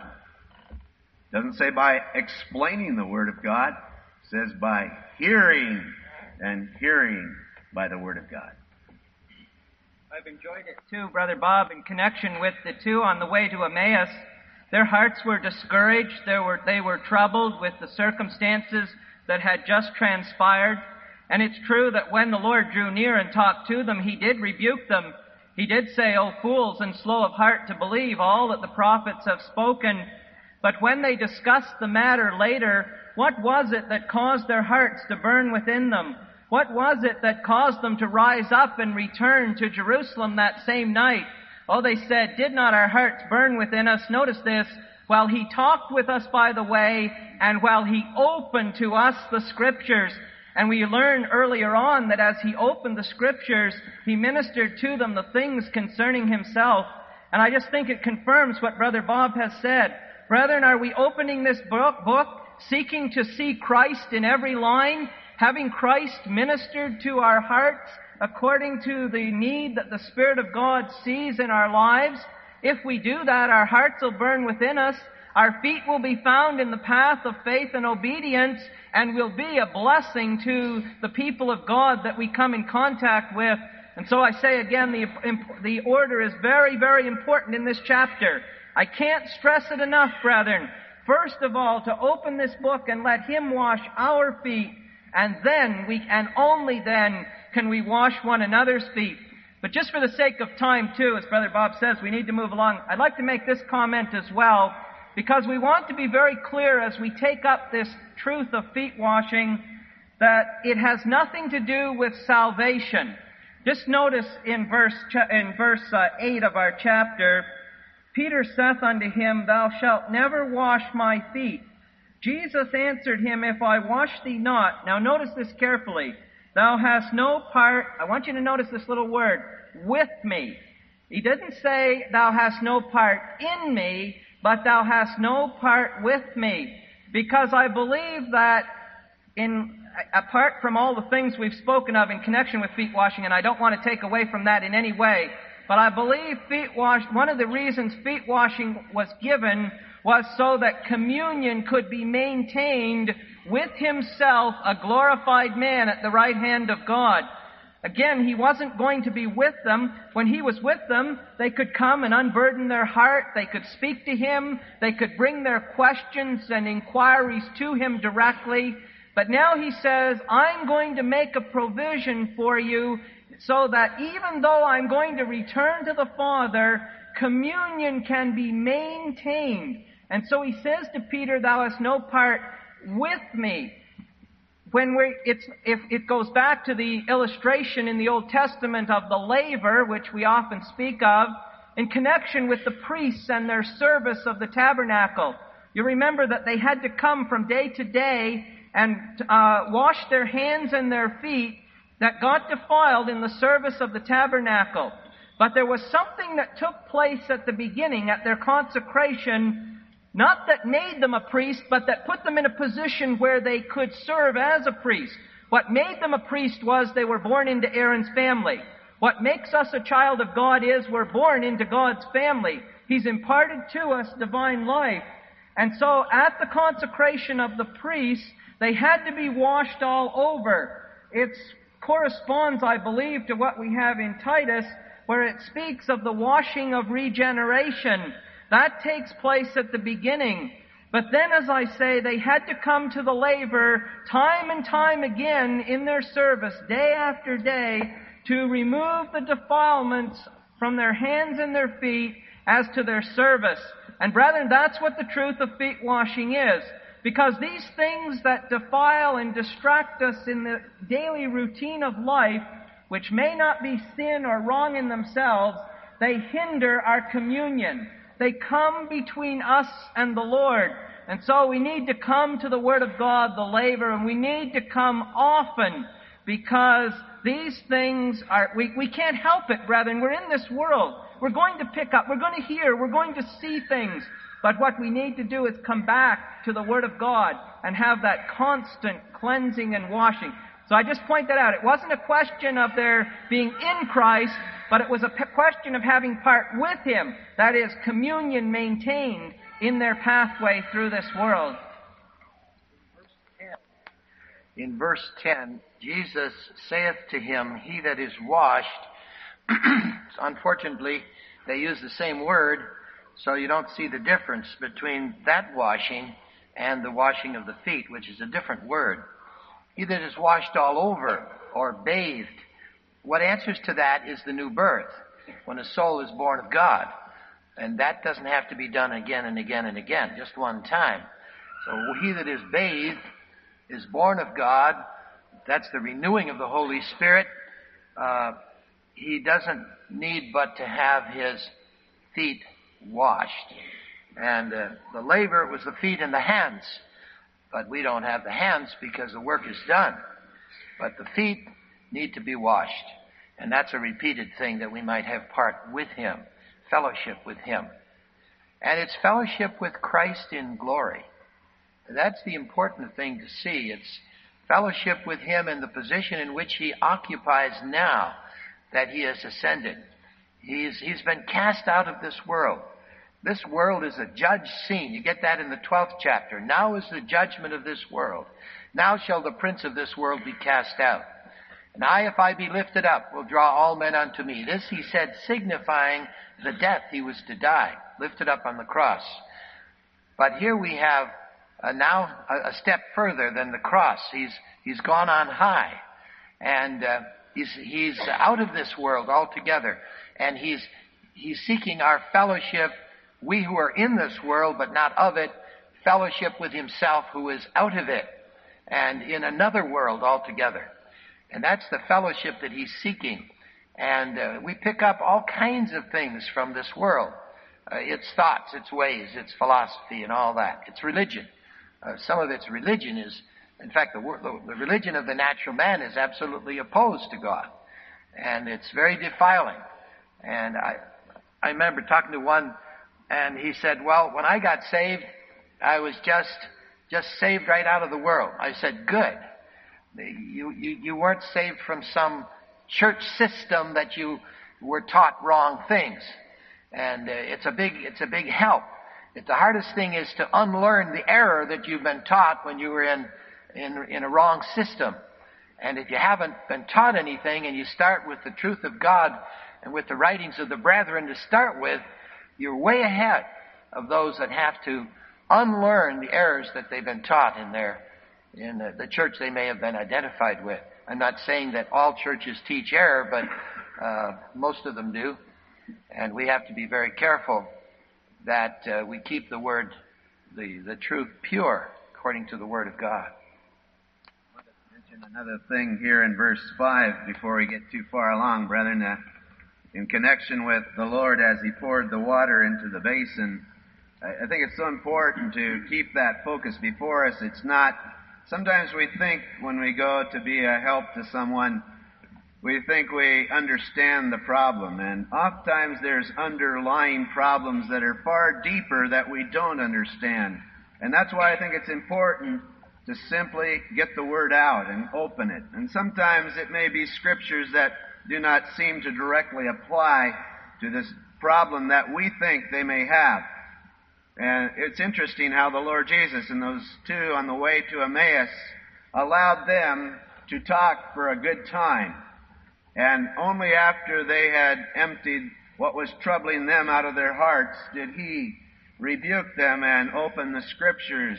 Doesn't say by explaining the Word of God. It says by hearing, and hearing by the Word of God. I've enjoyed it too, Brother Bob, in connection with the two on the way to Emmaus. Their hearts were discouraged. They were, they were troubled with the circumstances that had just transpired. And it's true that when the Lord drew near and talked to them, He did rebuke them. He did say, "O fools and slow of heart to believe all that the prophets have spoken." But when they discussed the matter later, what was it that caused their hearts to burn within them? What was it that caused them to rise up and return to Jerusalem that same night? Oh, they said, "Did not our hearts burn within us?" Notice this, "while He talked with us by the way, and while He opened to us the Scriptures." And we learned earlier on that as He opened the Scriptures, He ministered to them the things concerning Himself. And I just think it confirms what Brother Bob has said. Brethren, are we opening this book, book, seeking to see Christ in every line, having Christ ministered to our hearts according to the need that the Spirit of God sees in our lives? If we do that, our hearts will burn within us, our feet will be found in the path of faith and obedience, and will be a blessing to the people of God that we come in contact with. And so I say again, the, the order is very, very important in this chapter. I can't stress it enough, brethren. First of all, to open this book and let Him wash our feet, and then we, and only then, can we wash one another's feet. But just for the sake of time, too, as Brother Bob says, we need to move along. I'd like to make this comment as well, because we want to be very clear as we take up this truth of feet washing, that it has nothing to do with salvation. Just notice in verse in verse uh, eight of our chapter, Peter saith unto him, "Thou shalt never wash my feet." Jesus answered him, If I wash thee not, now notice this carefully, thou hast no part, I want you to notice this little word, with me. He didn't say, thou hast no part in me, but thou hast no part with me. Because I believe that in, apart from all the things we've spoken of in connection with feet washing, and I don't want to take away from that in any way, but I believe feet wash, one of the reasons feet washing was given was so that communion could be maintained with himself, a glorified man at the right hand of God. Again, he wasn't going to be with them. When he was with them, they could come and unburden their heart. They could speak to him. They could bring their questions and inquiries to him directly. But now he says, I'm going to make a provision for you so that even though I'm going to return to the Father, communion can be maintained. And so he says to Peter, thou hast no part with me. When we, it's, if it goes back to the illustration in the Old Testament of the laver, which we often speak of, in connection with the priests and their service of the tabernacle. You remember that they had to come from day to day and uh, wash their hands and their feet that got defiled in the service of the tabernacle. But there was something that took place at the beginning, at their consecration, not that made them a priest, but that put them in a position where they could serve as a priest. What made them a priest was they were born into Aaron's family. What makes us a child of God is we're born into God's family. He's imparted to us divine life. And so at the consecration of the priests, they had to be washed all over. It corresponds, I believe, to what we have in Titus, where it speaks of the washing of regeneration. That takes place at the beginning. But then, as I say, they had to come to the laver time and time again in their service, day after day, to remove the defilements from their hands and their feet as to their service. And brethren, that's what the truth of feet washing is. Because these things that defile and distract us in the daily routine of life, which may not be sin or wrong in themselves, they hinder our communion. They come between us and the Lord. And so we need to come to the Word of God, the laver, and we need to come often because these things are, we, we can't help it, brethren. We're in this world. We're going to pick up, we're going to hear, we're going to see things. But what we need to do is come back to the Word of God and have that constant cleansing and washing. So I just point that out. It wasn't a question of their being in Christ, but it was a question of having part with Him. That is, communion maintained in their pathway through this world. In verse ten, Jesus saith to him, He that is washed, unfortunately, they use the same word, so you don't see the difference between that washing and the washing of the feet, which is a different word. He that is washed all over or bathed. What answers to that is the new birth, when a soul is born of God. And that doesn't have to be done again and again and again, just one time. So he that is bathed is born of God. That's the renewing of the Holy Spirit. Uh, he doesn't need but to have his feet washed. And uh, the laver was the feet and the hands. But we don't have the hands because the work is done. But the feet need to be washed. And that's a repeated thing, that we might have part with Him, fellowship with Him. And it's fellowship with Christ in glory. That's the important thing to see. It's fellowship with Him in the position in which He occupies now that He has ascended. He's, he's been cast out of this world. This world is a judged scene. You get that in the twelfth chapter. Now is the judgment of this world. Now shall the prince of this world be cast out. And I, if I be lifted up, will draw all men unto me. This he said, signifying the death he was to die, lifted up on the cross. But here we have uh, now a, a step further than the cross. He's he's gone on high, and uh, he's he's out of this world altogether, and he's he's seeking our fellowship. We who are in this world but not of it, fellowship with Himself who is out of it and in another world altogether. And that's the fellowship that He's seeking. And uh, we pick up all kinds of things from this world. Uh, its thoughts, its ways, its philosophy and all that. Its religion. Uh, some of its religion is, in fact, the, the, the religion of the natural man is absolutely opposed to God. And it's very defiling. And I, I remember talking to one, and he said, well, when I got saved, I was just, just saved right out of the world. I said, good. You, you, you weren't saved from some church system that you were taught wrong things. And uh, it's a big, it's a big help. It, the hardest thing is to unlearn the error that you've been taught when you were in, in, in a wrong system. And if you haven't been taught anything and you start with the truth of God and with the writings of the brethren to start with, you're way ahead of those that have to unlearn the errors that they've been taught in their, in the, the church they may have been identified with. I'm not saying that all churches teach error, but uh, most of them do. And we have to be very careful that uh, we keep the word, the, the truth pure according to the Word of God. I want to mention another thing here in verse five before we get too far along, brethren. Uh, in connection with the Lord as He poured the water into the basin, I, I think it's so important to keep that focus before us. It's not, sometimes we think when we go to be a help to someone, we think we understand the problem, and oftentimes there's underlying problems that are far deeper that we don't understand. And that's why I think it's important to simply get the Word out and open it. And sometimes it may be scriptures that do not seem to directly apply to this problem that we think they may have. And it's interesting how the Lord Jesus and those two on the way to Emmaus allowed them to talk for a good time. And only after they had emptied what was troubling them out of their hearts did He rebuke them and open the Scriptures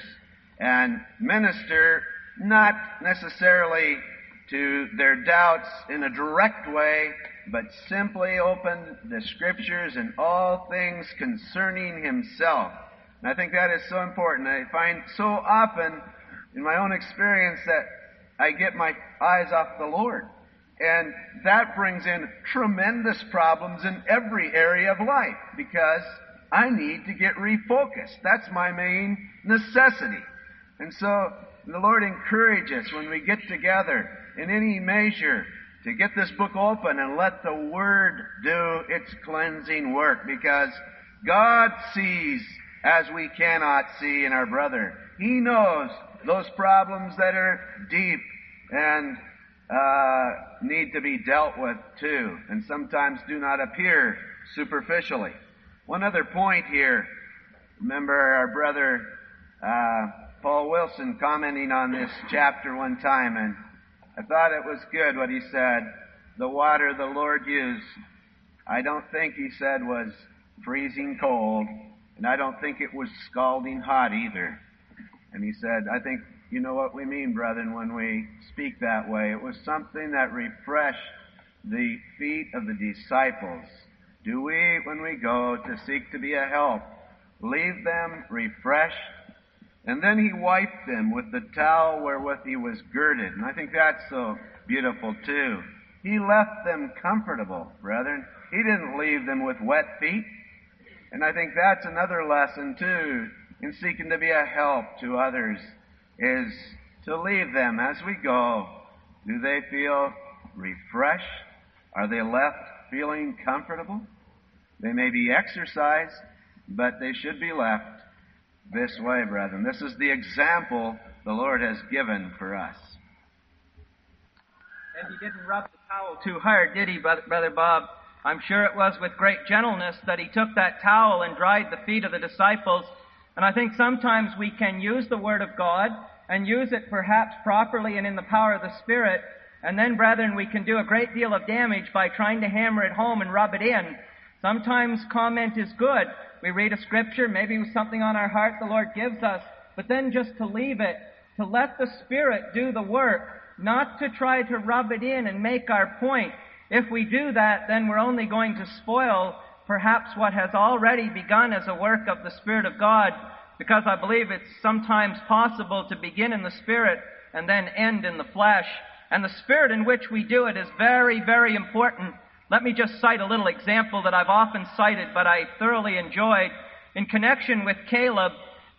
and minister not necessarily to their doubts in a direct way, but simply open the Scriptures and all things concerning Himself. And I think that is so important. I find so often in my own experience that I get my eyes off the Lord. And that brings in tremendous problems in every area of life because I need to get refocused. That's my main necessity. And so the Lord encourages us when we get together in any measure to get this book open and let the Word do its cleansing work, because God sees as we cannot see in our brother. He knows those problems that are deep and uh, need to be dealt with too, and sometimes do not appear superficially. One other point here. Remember our brother uh, Paul Wilson commenting on this chapter one time, and I thought it was good what he said. The water the Lord used, I don't think he said was freezing cold, and I don't think it was scalding hot either. And he said, I think you know what we mean, brethren, when we speak that way. It was something that refreshed the feet of the disciples. Do we, when we go to seek to be a help, leave them refreshed? And then he wiped them with the towel wherewith he was girded. And I think that's so beautiful too. He left them comfortable, brethren. He didn't leave them with wet feet. And I think that's another lesson too in seeking to be a help to others, is to leave them as we go. Do they feel refreshed? Are they left feeling comfortable? They may be exercised, but they should be left this way, brethren. This is the example the Lord has given for us. And he didn't rub the towel too hard, did he, Brother Bob? I'm sure it was with great gentleness that he took that towel and dried the feet of the disciples. And I think sometimes we can use the Word of God and use it perhaps properly and in the power of the Spirit, and then, brethren, we can do a great deal of damage by trying to hammer it home and rub it in. Sometimes comment is good. We read a scripture, maybe with something on our heart the Lord gives us, but then just to leave it, to let the Spirit do the work, not to try to rub it in and make our point. If we do that, then we're only going to spoil perhaps what has already begun as a work of the Spirit of God, because I believe it's sometimes possible to begin in the Spirit and then end in the flesh. And the Spirit in which we do it is very, very important. Let me just cite a little example that I've often cited, but I thoroughly enjoyed. In connection with Caleb,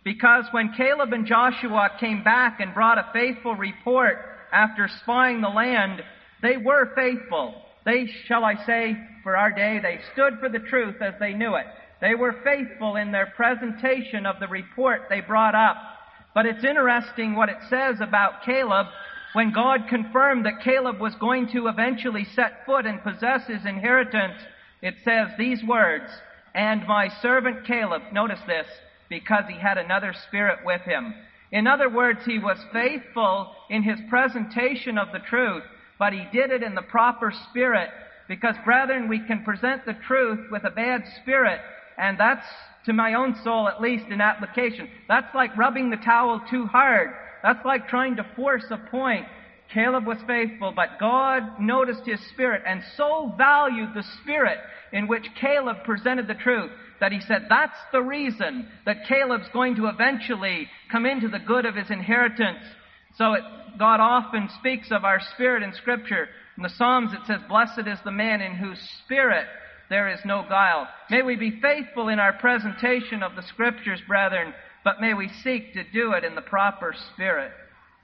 Because when Caleb and Joshua came back and brought a faithful report after spying the land, they were faithful. They, shall I say, for our day, they stood for the truth as they knew it. They were faithful in their presentation of the report they brought up. But it's interesting what it says about Caleb. When God confirmed that Caleb was going to eventually set foot and possess his inheritance, it says these words, "And my servant Caleb," notice this, "because he had another spirit with him." In other words, he was faithful in his presentation of the truth, but he did it in the proper spirit. Because, brethren, we can present the truth with a bad spirit, and that's, to my own soul at least, in application. That's like rubbing the towel too hard. That's like trying to force a point. Caleb was faithful, but God noticed his spirit and so valued the spirit in which Caleb presented the truth that he said, that's the reason that Caleb's going to eventually come into the good of his inheritance. So it, God often speaks of our spirit in Scripture. In the Psalms it says, "Blessed is the man in whose spirit there is no guile." May we be faithful in our presentation of the Scriptures, brethren, but may we seek to do it in the proper spirit.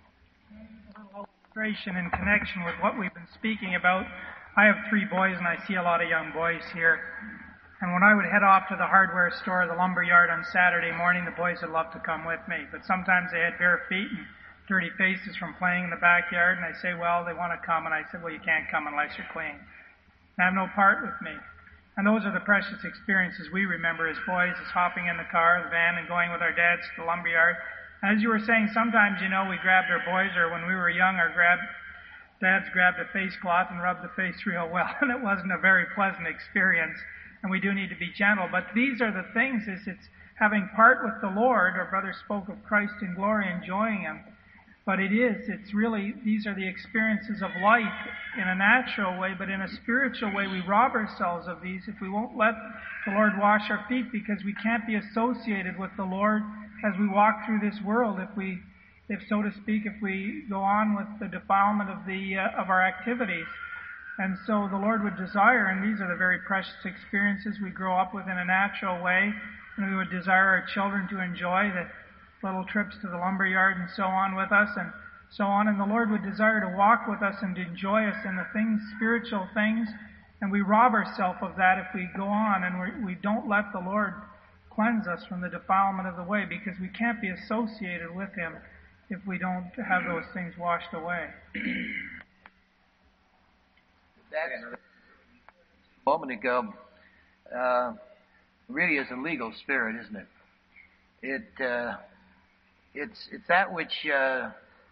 Illustration in connection with what we've been speaking about. I have three boys, and I see a lot of young boys here. And when I would head off to the hardware store or the lumber yard on Saturday morning, the boys would love to come with me. But sometimes they had bare feet and dirty faces from playing in the backyard, and I say, well, they want to come. And I said, well, you can't come unless you're clean. And have no part with me. And those are the precious experiences we remember as boys, as hopping in the car, the van, and going with our dads to the lumber yard. As you were saying, sometimes, you know, we grabbed our boys, or when we were young, our grab, dads grabbed a face cloth and rubbed the face real well, and it wasn't a very pleasant experience, and we do need to be gentle. But these are the things, is it's having part with the Lord. Our brother spoke of Christ in glory, enjoying Him. But it is, it's really, these are the experiences of life in a natural way, but in a spiritual way, we rob ourselves of these if we won't let the Lord wash our feet, because we can't be associated with the Lord as we walk through this world if we, if so to speak, if we go on with the defilement of the uh, of our activities. And so the Lord would desire, and these are the very precious experiences we grow up with in a natural way, and we would desire our children to enjoy the little trips to the lumber yard and so on with us and so on. And the Lord would desire to walk with us and to enjoy us in the things, spiritual things, and we rob ourselves of that if we go on and we, we don't let the Lord cleanse us from the defilement of the way, because we can't be associated with Him if we don't have those things washed away. That's a moment ago, uh, really is a legal spirit, isn't it? It uh, it's it's that which uh,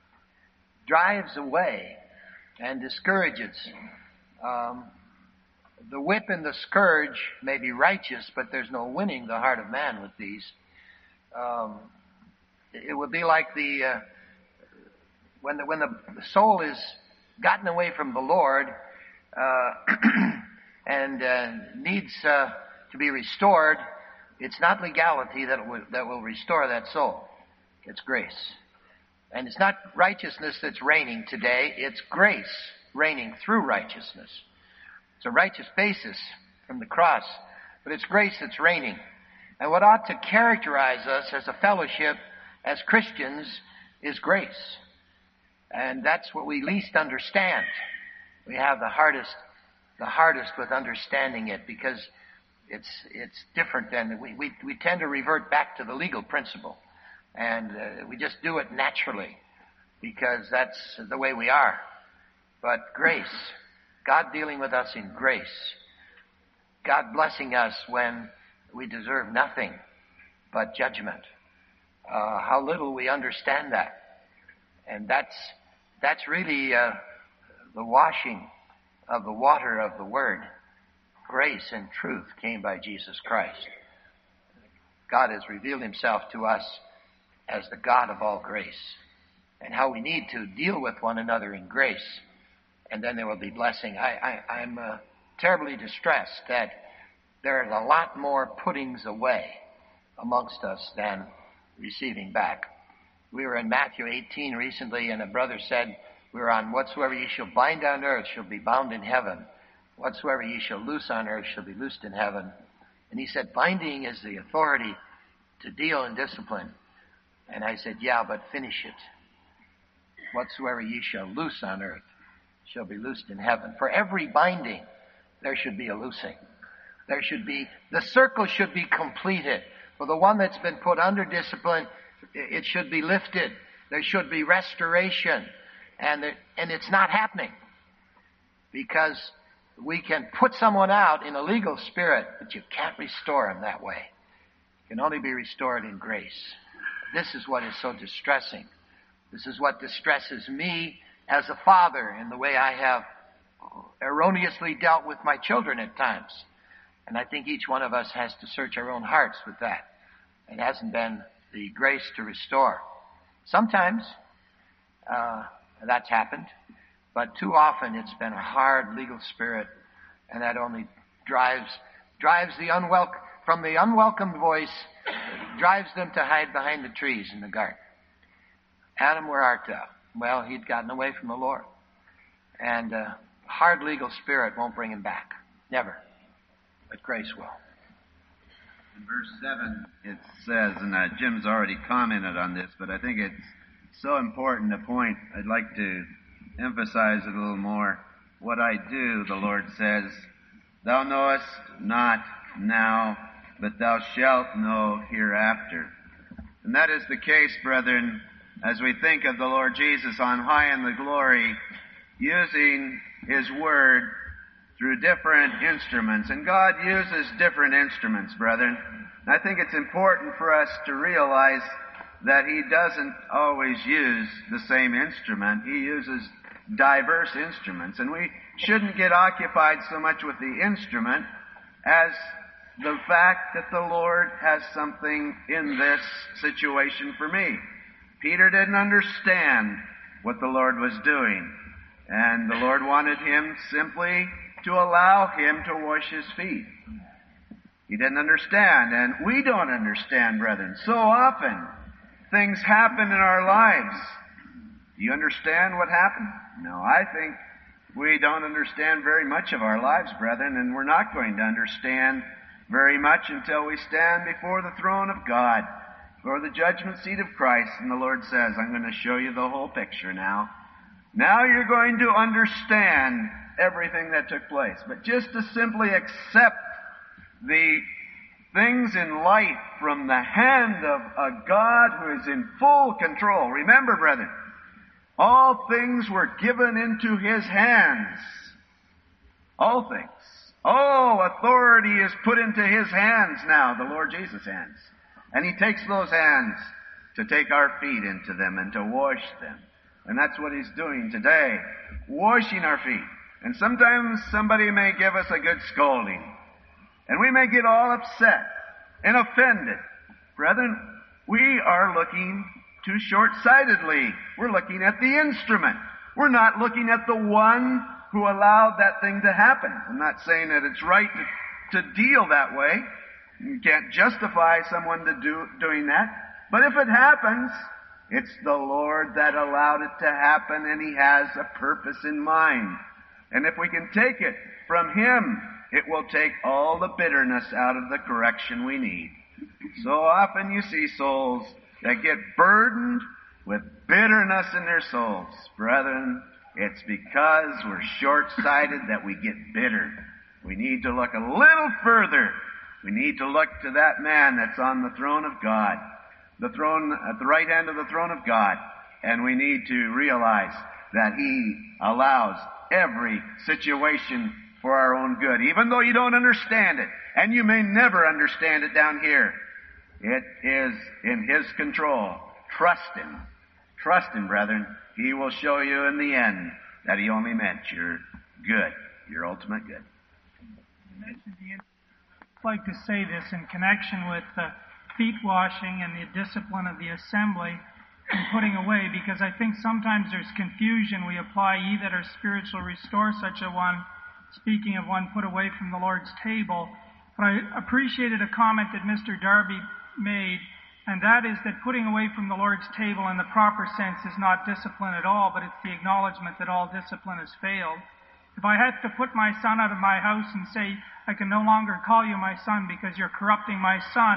drives away and discourages. Um, the whip and the scourge may be righteous, but there's no winning the heart of man with these. Um, it would be like the uh, when the when the soul is gotten away from the Lord uh, and uh, needs uh, to be restored. It's not legality that will, that will restore that soul. It's grace. And it's not righteousness that's reigning today. It's grace reigning through righteousness. It's a righteous basis from the cross, but it's grace that's reigning. And what ought to characterize us as a fellowship, as Christians, is grace. And that's what we least understand. We have the hardest, the hardest with understanding it, because It's it's different than we, we we tend to revert back to the legal principle, and uh, we just do it naturally because that's the way we are. But grace, God dealing with us in grace, God blessing us when we deserve nothing but judgment. Uh, how little we understand that, and that's that's really uh, the washing of the water of the Word. Grace and truth came by Jesus Christ. God has revealed Himself to us as the God of all grace, and how we need to deal with one another in grace, and then there will be blessing. I, I, I'm uh, terribly distressed that there's a lot more puttings away amongst us than receiving back. We were in Matthew eighteen recently, and a brother said, we were on, whatsoever ye shall bind on earth shall be bound in heaven. Whatsoever ye shall loose on earth shall be loosed in heaven. And he said, binding is the authority to deal and discipline. And I said, yeah, but finish it. Whatsoever ye shall loose on earth shall be loosed in heaven. For every binding, there should be a loosing. There should be, the circle should be completed. For the one that's been put under discipline, it should be lifted. There should be restoration. And, it, and it's not happening. Because we can put someone out in a legal spirit, but you can't restore him that way. It can only be restored in grace. This is what is so distressing. This is what distresses me as a father in the way I have erroneously dealt with my children at times. And I think each one of us has to search our own hearts with that. It hasn't been the grace to restore. Sometimes uh, that's happened, but too often it's been a hard legal spirit, and that only drives drives the unwelcome from the unwelcomed voice, drives them to hide behind the trees in the garden. Adam, where art thou? Well, he'd gotten away from the Lord, and uh, hard legal spirit won't bring him back, never. But grace will. In verse seven, it says, and uh, Jim's already commented on this, but I think it's so important a point. I'd like to emphasize it a little more. What I do, the Lord says, thou knowest not now, but thou shalt know hereafter. And that is the case, brethren, as we think of the Lord Jesus on high in the glory, using His Word through different instruments. And God uses different instruments, brethren. And I think it's important for us to realize that He doesn't always use the same instrument. He uses diverse instruments. And we shouldn't get occupied so much with the instrument as the fact that the Lord has something in this situation for me. Peter didn't understand what the Lord was doing. And the Lord wanted him simply to allow him to wash his feet. He didn't understand, and we don't understand, brethren. So often, things happen in our lives. Do you understand what happened? No, I think we don't understand very much of our lives, brethren, and we're not going to understand very much until we stand before the throne of God, or the judgment seat of Christ, and the Lord says, I'm going to show you the whole picture now. Now you're going to understand everything that took place. But just to simply accept the things in life from the hand of a God who is in full control. Remember, brethren, all things were given into His hands. All things. All authority is put into His hands now, the Lord Jesus' hands. And He takes those hands to take our feet into them and to wash them. And that's what He's doing today, washing our feet. And sometimes somebody may give us a good scolding, and we may get all upset and offended. Brethren, we are looking too short-sightedly. We're looking at the instrument. We're not looking at the one who allowed that thing to happen. I'm not saying that it's right to, to deal that way. You can't justify someone to do doing that. But if it happens, it's the Lord that allowed it to happen, and He has a purpose in mind. And if we can take it from Him, it will take all the bitterness out of the correction we need. So often you see souls that get burdened with bitterness in their souls. Brethren, it's because we're short-sighted that we get bitter. We need to look a little further. We need to look to that man that's on the throne of God, the throne at the right hand of the throne of God. And we need to realize that He allows every situation for our own good, even though you don't understand it, and you may never understand it down here. It is in His control. Trust Him. Trust Him, brethren. He will show you in the end that He only meant your good, your ultimate good. I'd like to say this in connection with the feet washing and the discipline of the assembly and putting away, because I think sometimes there's confusion. We apply ye that are spiritual restore such a one, speaking of one put away from the Lord's table. But I appreciated a comment that Mister Darby made, and that is that putting away from the Lord's table in the proper sense is not discipline at all, but it's the acknowledgement that all discipline has failed. If I had to put my son out of my house and say, I can no longer call you my son because you're corrupting my son,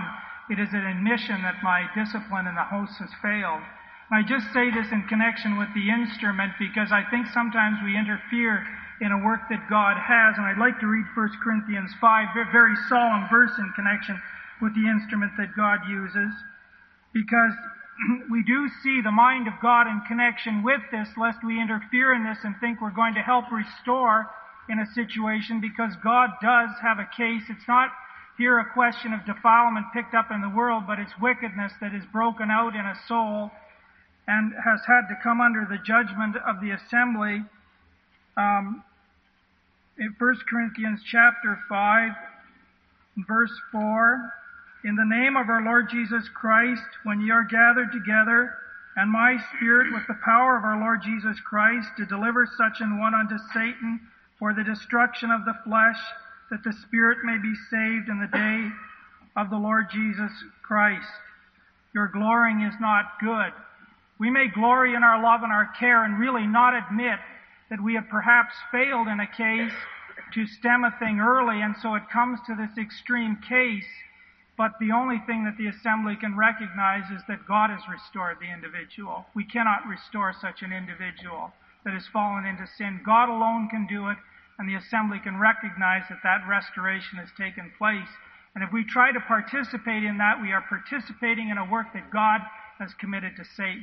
it is an admission that my discipline in the house has failed. And I just say this in connection with the instrument because I think sometimes we interfere in a work that God has. And I'd like to read First Corinthians five, a very solemn verse in connection with the instrument that God uses. Because we do see the mind of God in connection with this, lest we interfere in this and think we're going to help restore in a situation, because God does have a case. It's not here a question of defilement picked up in the world, but it's wickedness that is broken out in a soul and has had to come under the judgment of the assembly. Um, in First Corinthians chapter five, verse four, in the name of our Lord Jesus Christ, when ye are gathered together, and my spirit with the power of our Lord Jesus Christ, to deliver such an one unto Satan for the destruction of the flesh, that the spirit may be saved in the day of the Lord Jesus Christ. Your glorying is not good. We may glory in our love and our care and really not admit that we have perhaps failed in a case to stem a thing early, and so it comes to this extreme case. But the only thing that the assembly can recognize is that God has restored the individual. We cannot restore such an individual that has fallen into sin. God alone can do it, and the assembly can recognize that that restoration has taken place. And if we try to participate in that, we are participating in a work that God has committed to Satan.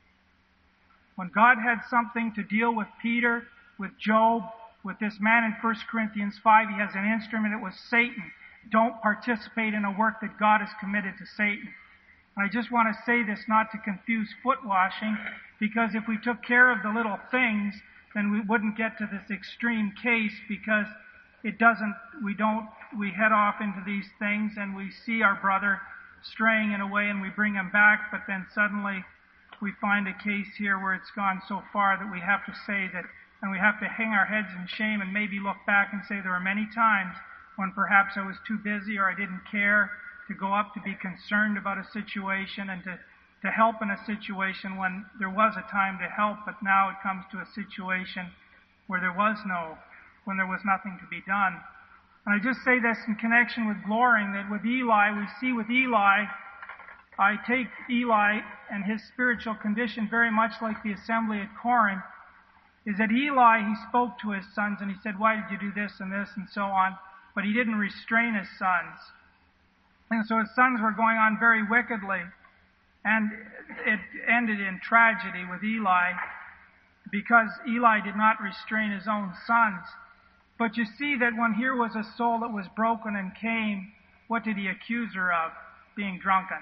When God had something to deal with Peter, with Job, with this man in First Corinthians five, he has an instrument. It was Satan. Don't participate in a work that God has committed to Satan. And I just want to say this not to confuse foot washing, because if we took care of the little things, then we wouldn't get to this extreme case, because it doesn't, we don't, we head off into these things and we see our brother straying in a way and we bring him back, but then suddenly we find a case here where it's gone so far that we have to say that, and we have to hang our heads in shame and maybe look back and say there were many times when perhaps I was too busy or I didn't care to go up to be concerned about a situation and to, to help in a situation when there was a time to help, but now it comes to a situation where there was no, when there was nothing to be done. And I just say this in connection with glorying, that with Eli, we see with Eli, I take Eli and his spiritual condition very much like the assembly at Corinth, is that Eli, he spoke to his sons and he said, why did you do this and this and so on? But he didn't restrain his sons. And so his sons were going on very wickedly. And it ended in tragedy with Eli, because Eli did not restrain his own sons. But you see that when here was a soul that was broken and came, what did he accuse her of? Being drunken.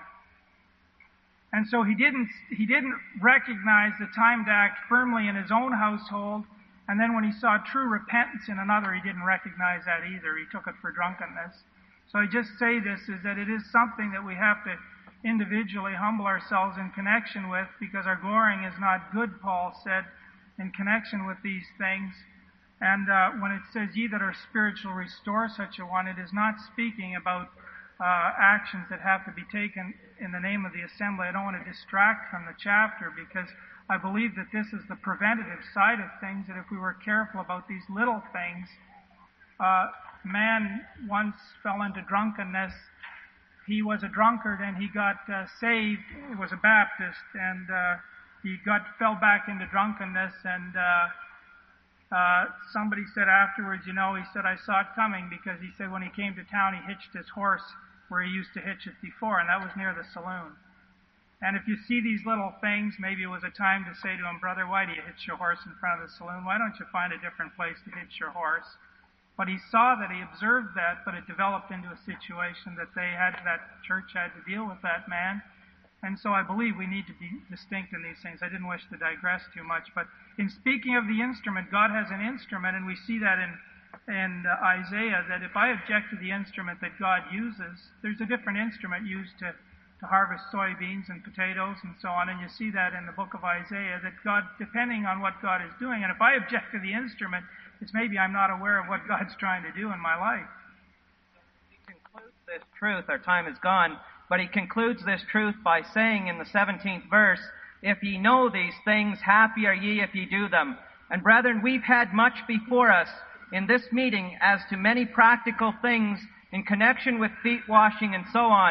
And so he didn't, he didn't recognize the time to act firmly in his own household. And then when he saw true repentance in another, he didn't recognize that either. He took it for drunkenness. So I just say this, is that it is something that we have to individually humble ourselves in connection with, because our glorying is not good, Paul said, in connection with these things. And uh, when it says, ye that are spiritual, restore such a one, it is not speaking about uh, actions that have to be taken in the name of the assembly. I don't want to distract from the chapter, because I believe that this is the preventative side of things, that if we were careful about these little things, uh, man once fell into drunkenness. He was a drunkard and he got uh, saved. He was a Baptist, and uh, he got fell back into drunkenness, and uh, uh, somebody said afterwards, you know, he said, I saw it coming, because he said when he came to town, he hitched his horse where he used to hitch it before, and that was near the saloon. And if you see these little things, maybe it was a time to say to him, brother, why do you hitch your horse in front of the saloon? Why don't you find a different place to hitch your horse? But he saw that, he observed that, but it developed into a situation that they had, that church had to deal with that man. And so I believe we need to be distinct in these things. I didn't wish to digress too much, but in speaking of the instrument, God has an instrument, and we see that in in uh, Isaiah, that if I object to the instrument that God uses, there's a different instrument used to, to harvest soybeans and potatoes and so on, and you see that in the book of Isaiah, that God, depending on what God is doing, and if I object to the instrument, it's maybe I'm not aware of what God's trying to do in my life. He concludes this truth, our time is gone, but he concludes this truth by saying in the seventeenth verse, if ye know these things, happy are ye if ye do them. And brethren, we've had much before us in this meeting as to many practical things in connection with feet washing and so on.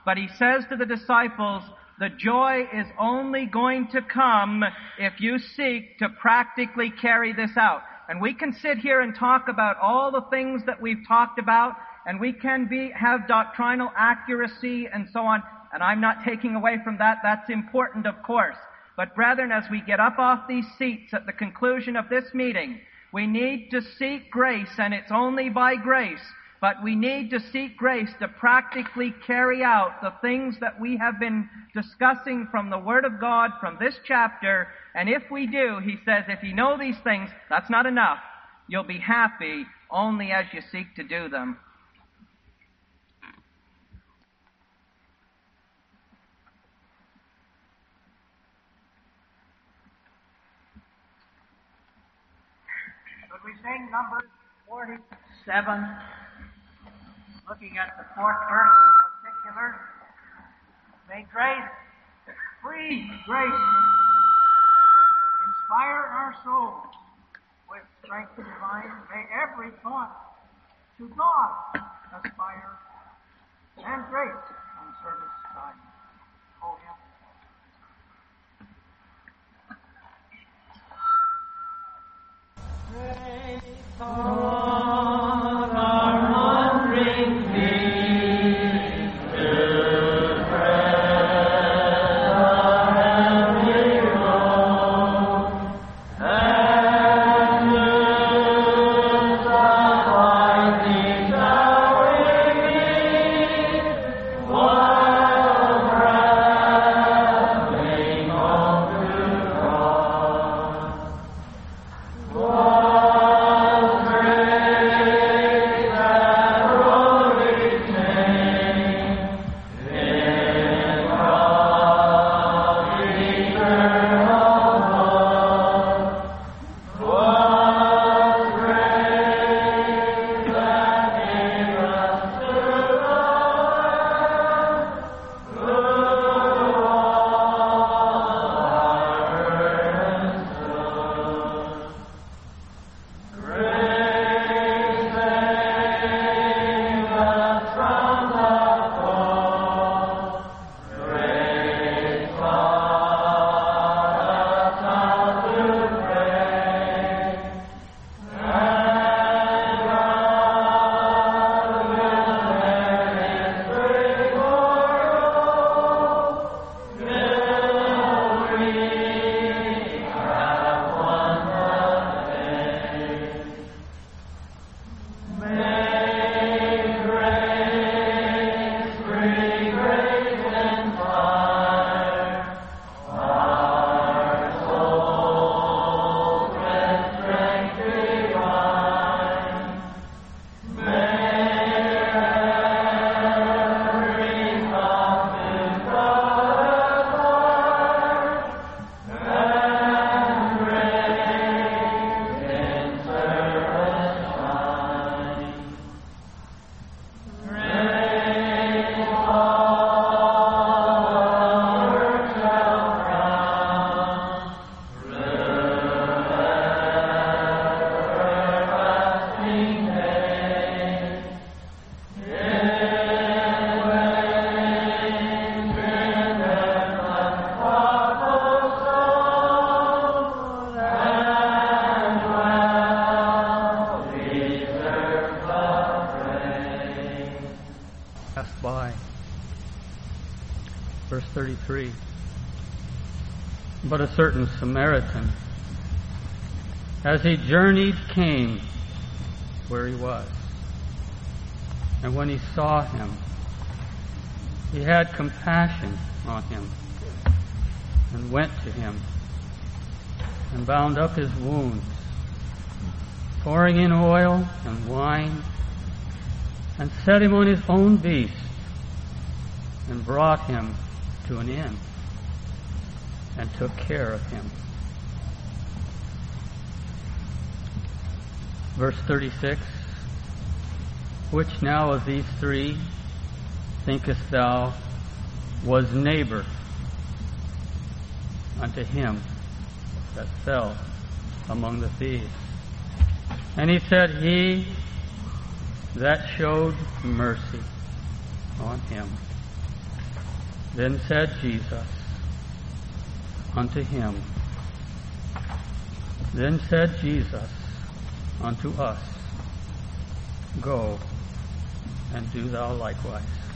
But he says to the disciples, the joy is only going to come if you seek to practically carry this out. And we can sit here and talk about all the things that we've talked about, and we can be have doctrinal accuracy and so on. And I'm not taking away from that. That's important, of course. But brethren, as we get up off these seats at the conclusion of this meeting, we need to seek grace, and it's only by grace. But we need to seek grace to practically carry out the things that we have been discussing from the Word of God, from this chapter. And if we do, he says, if you know these things, that's not enough. You'll be happy only as you seek to do them. Could we sing Numbers forty-seven? Looking at the fourth verse in particular, may grace, free grace, inspire our souls with strength divine. May every thought to God aspire, and grace and service thine. Oh, yeah. Great God, our wandering Verse thirty-three. But a certain Samaritan, as he journeyed, came where he was. And when he saw him, he had compassion on him and went to him and bound up his wounds, pouring in oil and wine, and set him on his own beast and brought him to an inn and took care of him. Verse thirty-six. Which now of these three thinkest thou was neighbor unto him that fell among the thieves? And he said, He that showed mercy on him. Then said Jesus unto him, Then said Jesus unto us, Go, and do thou likewise.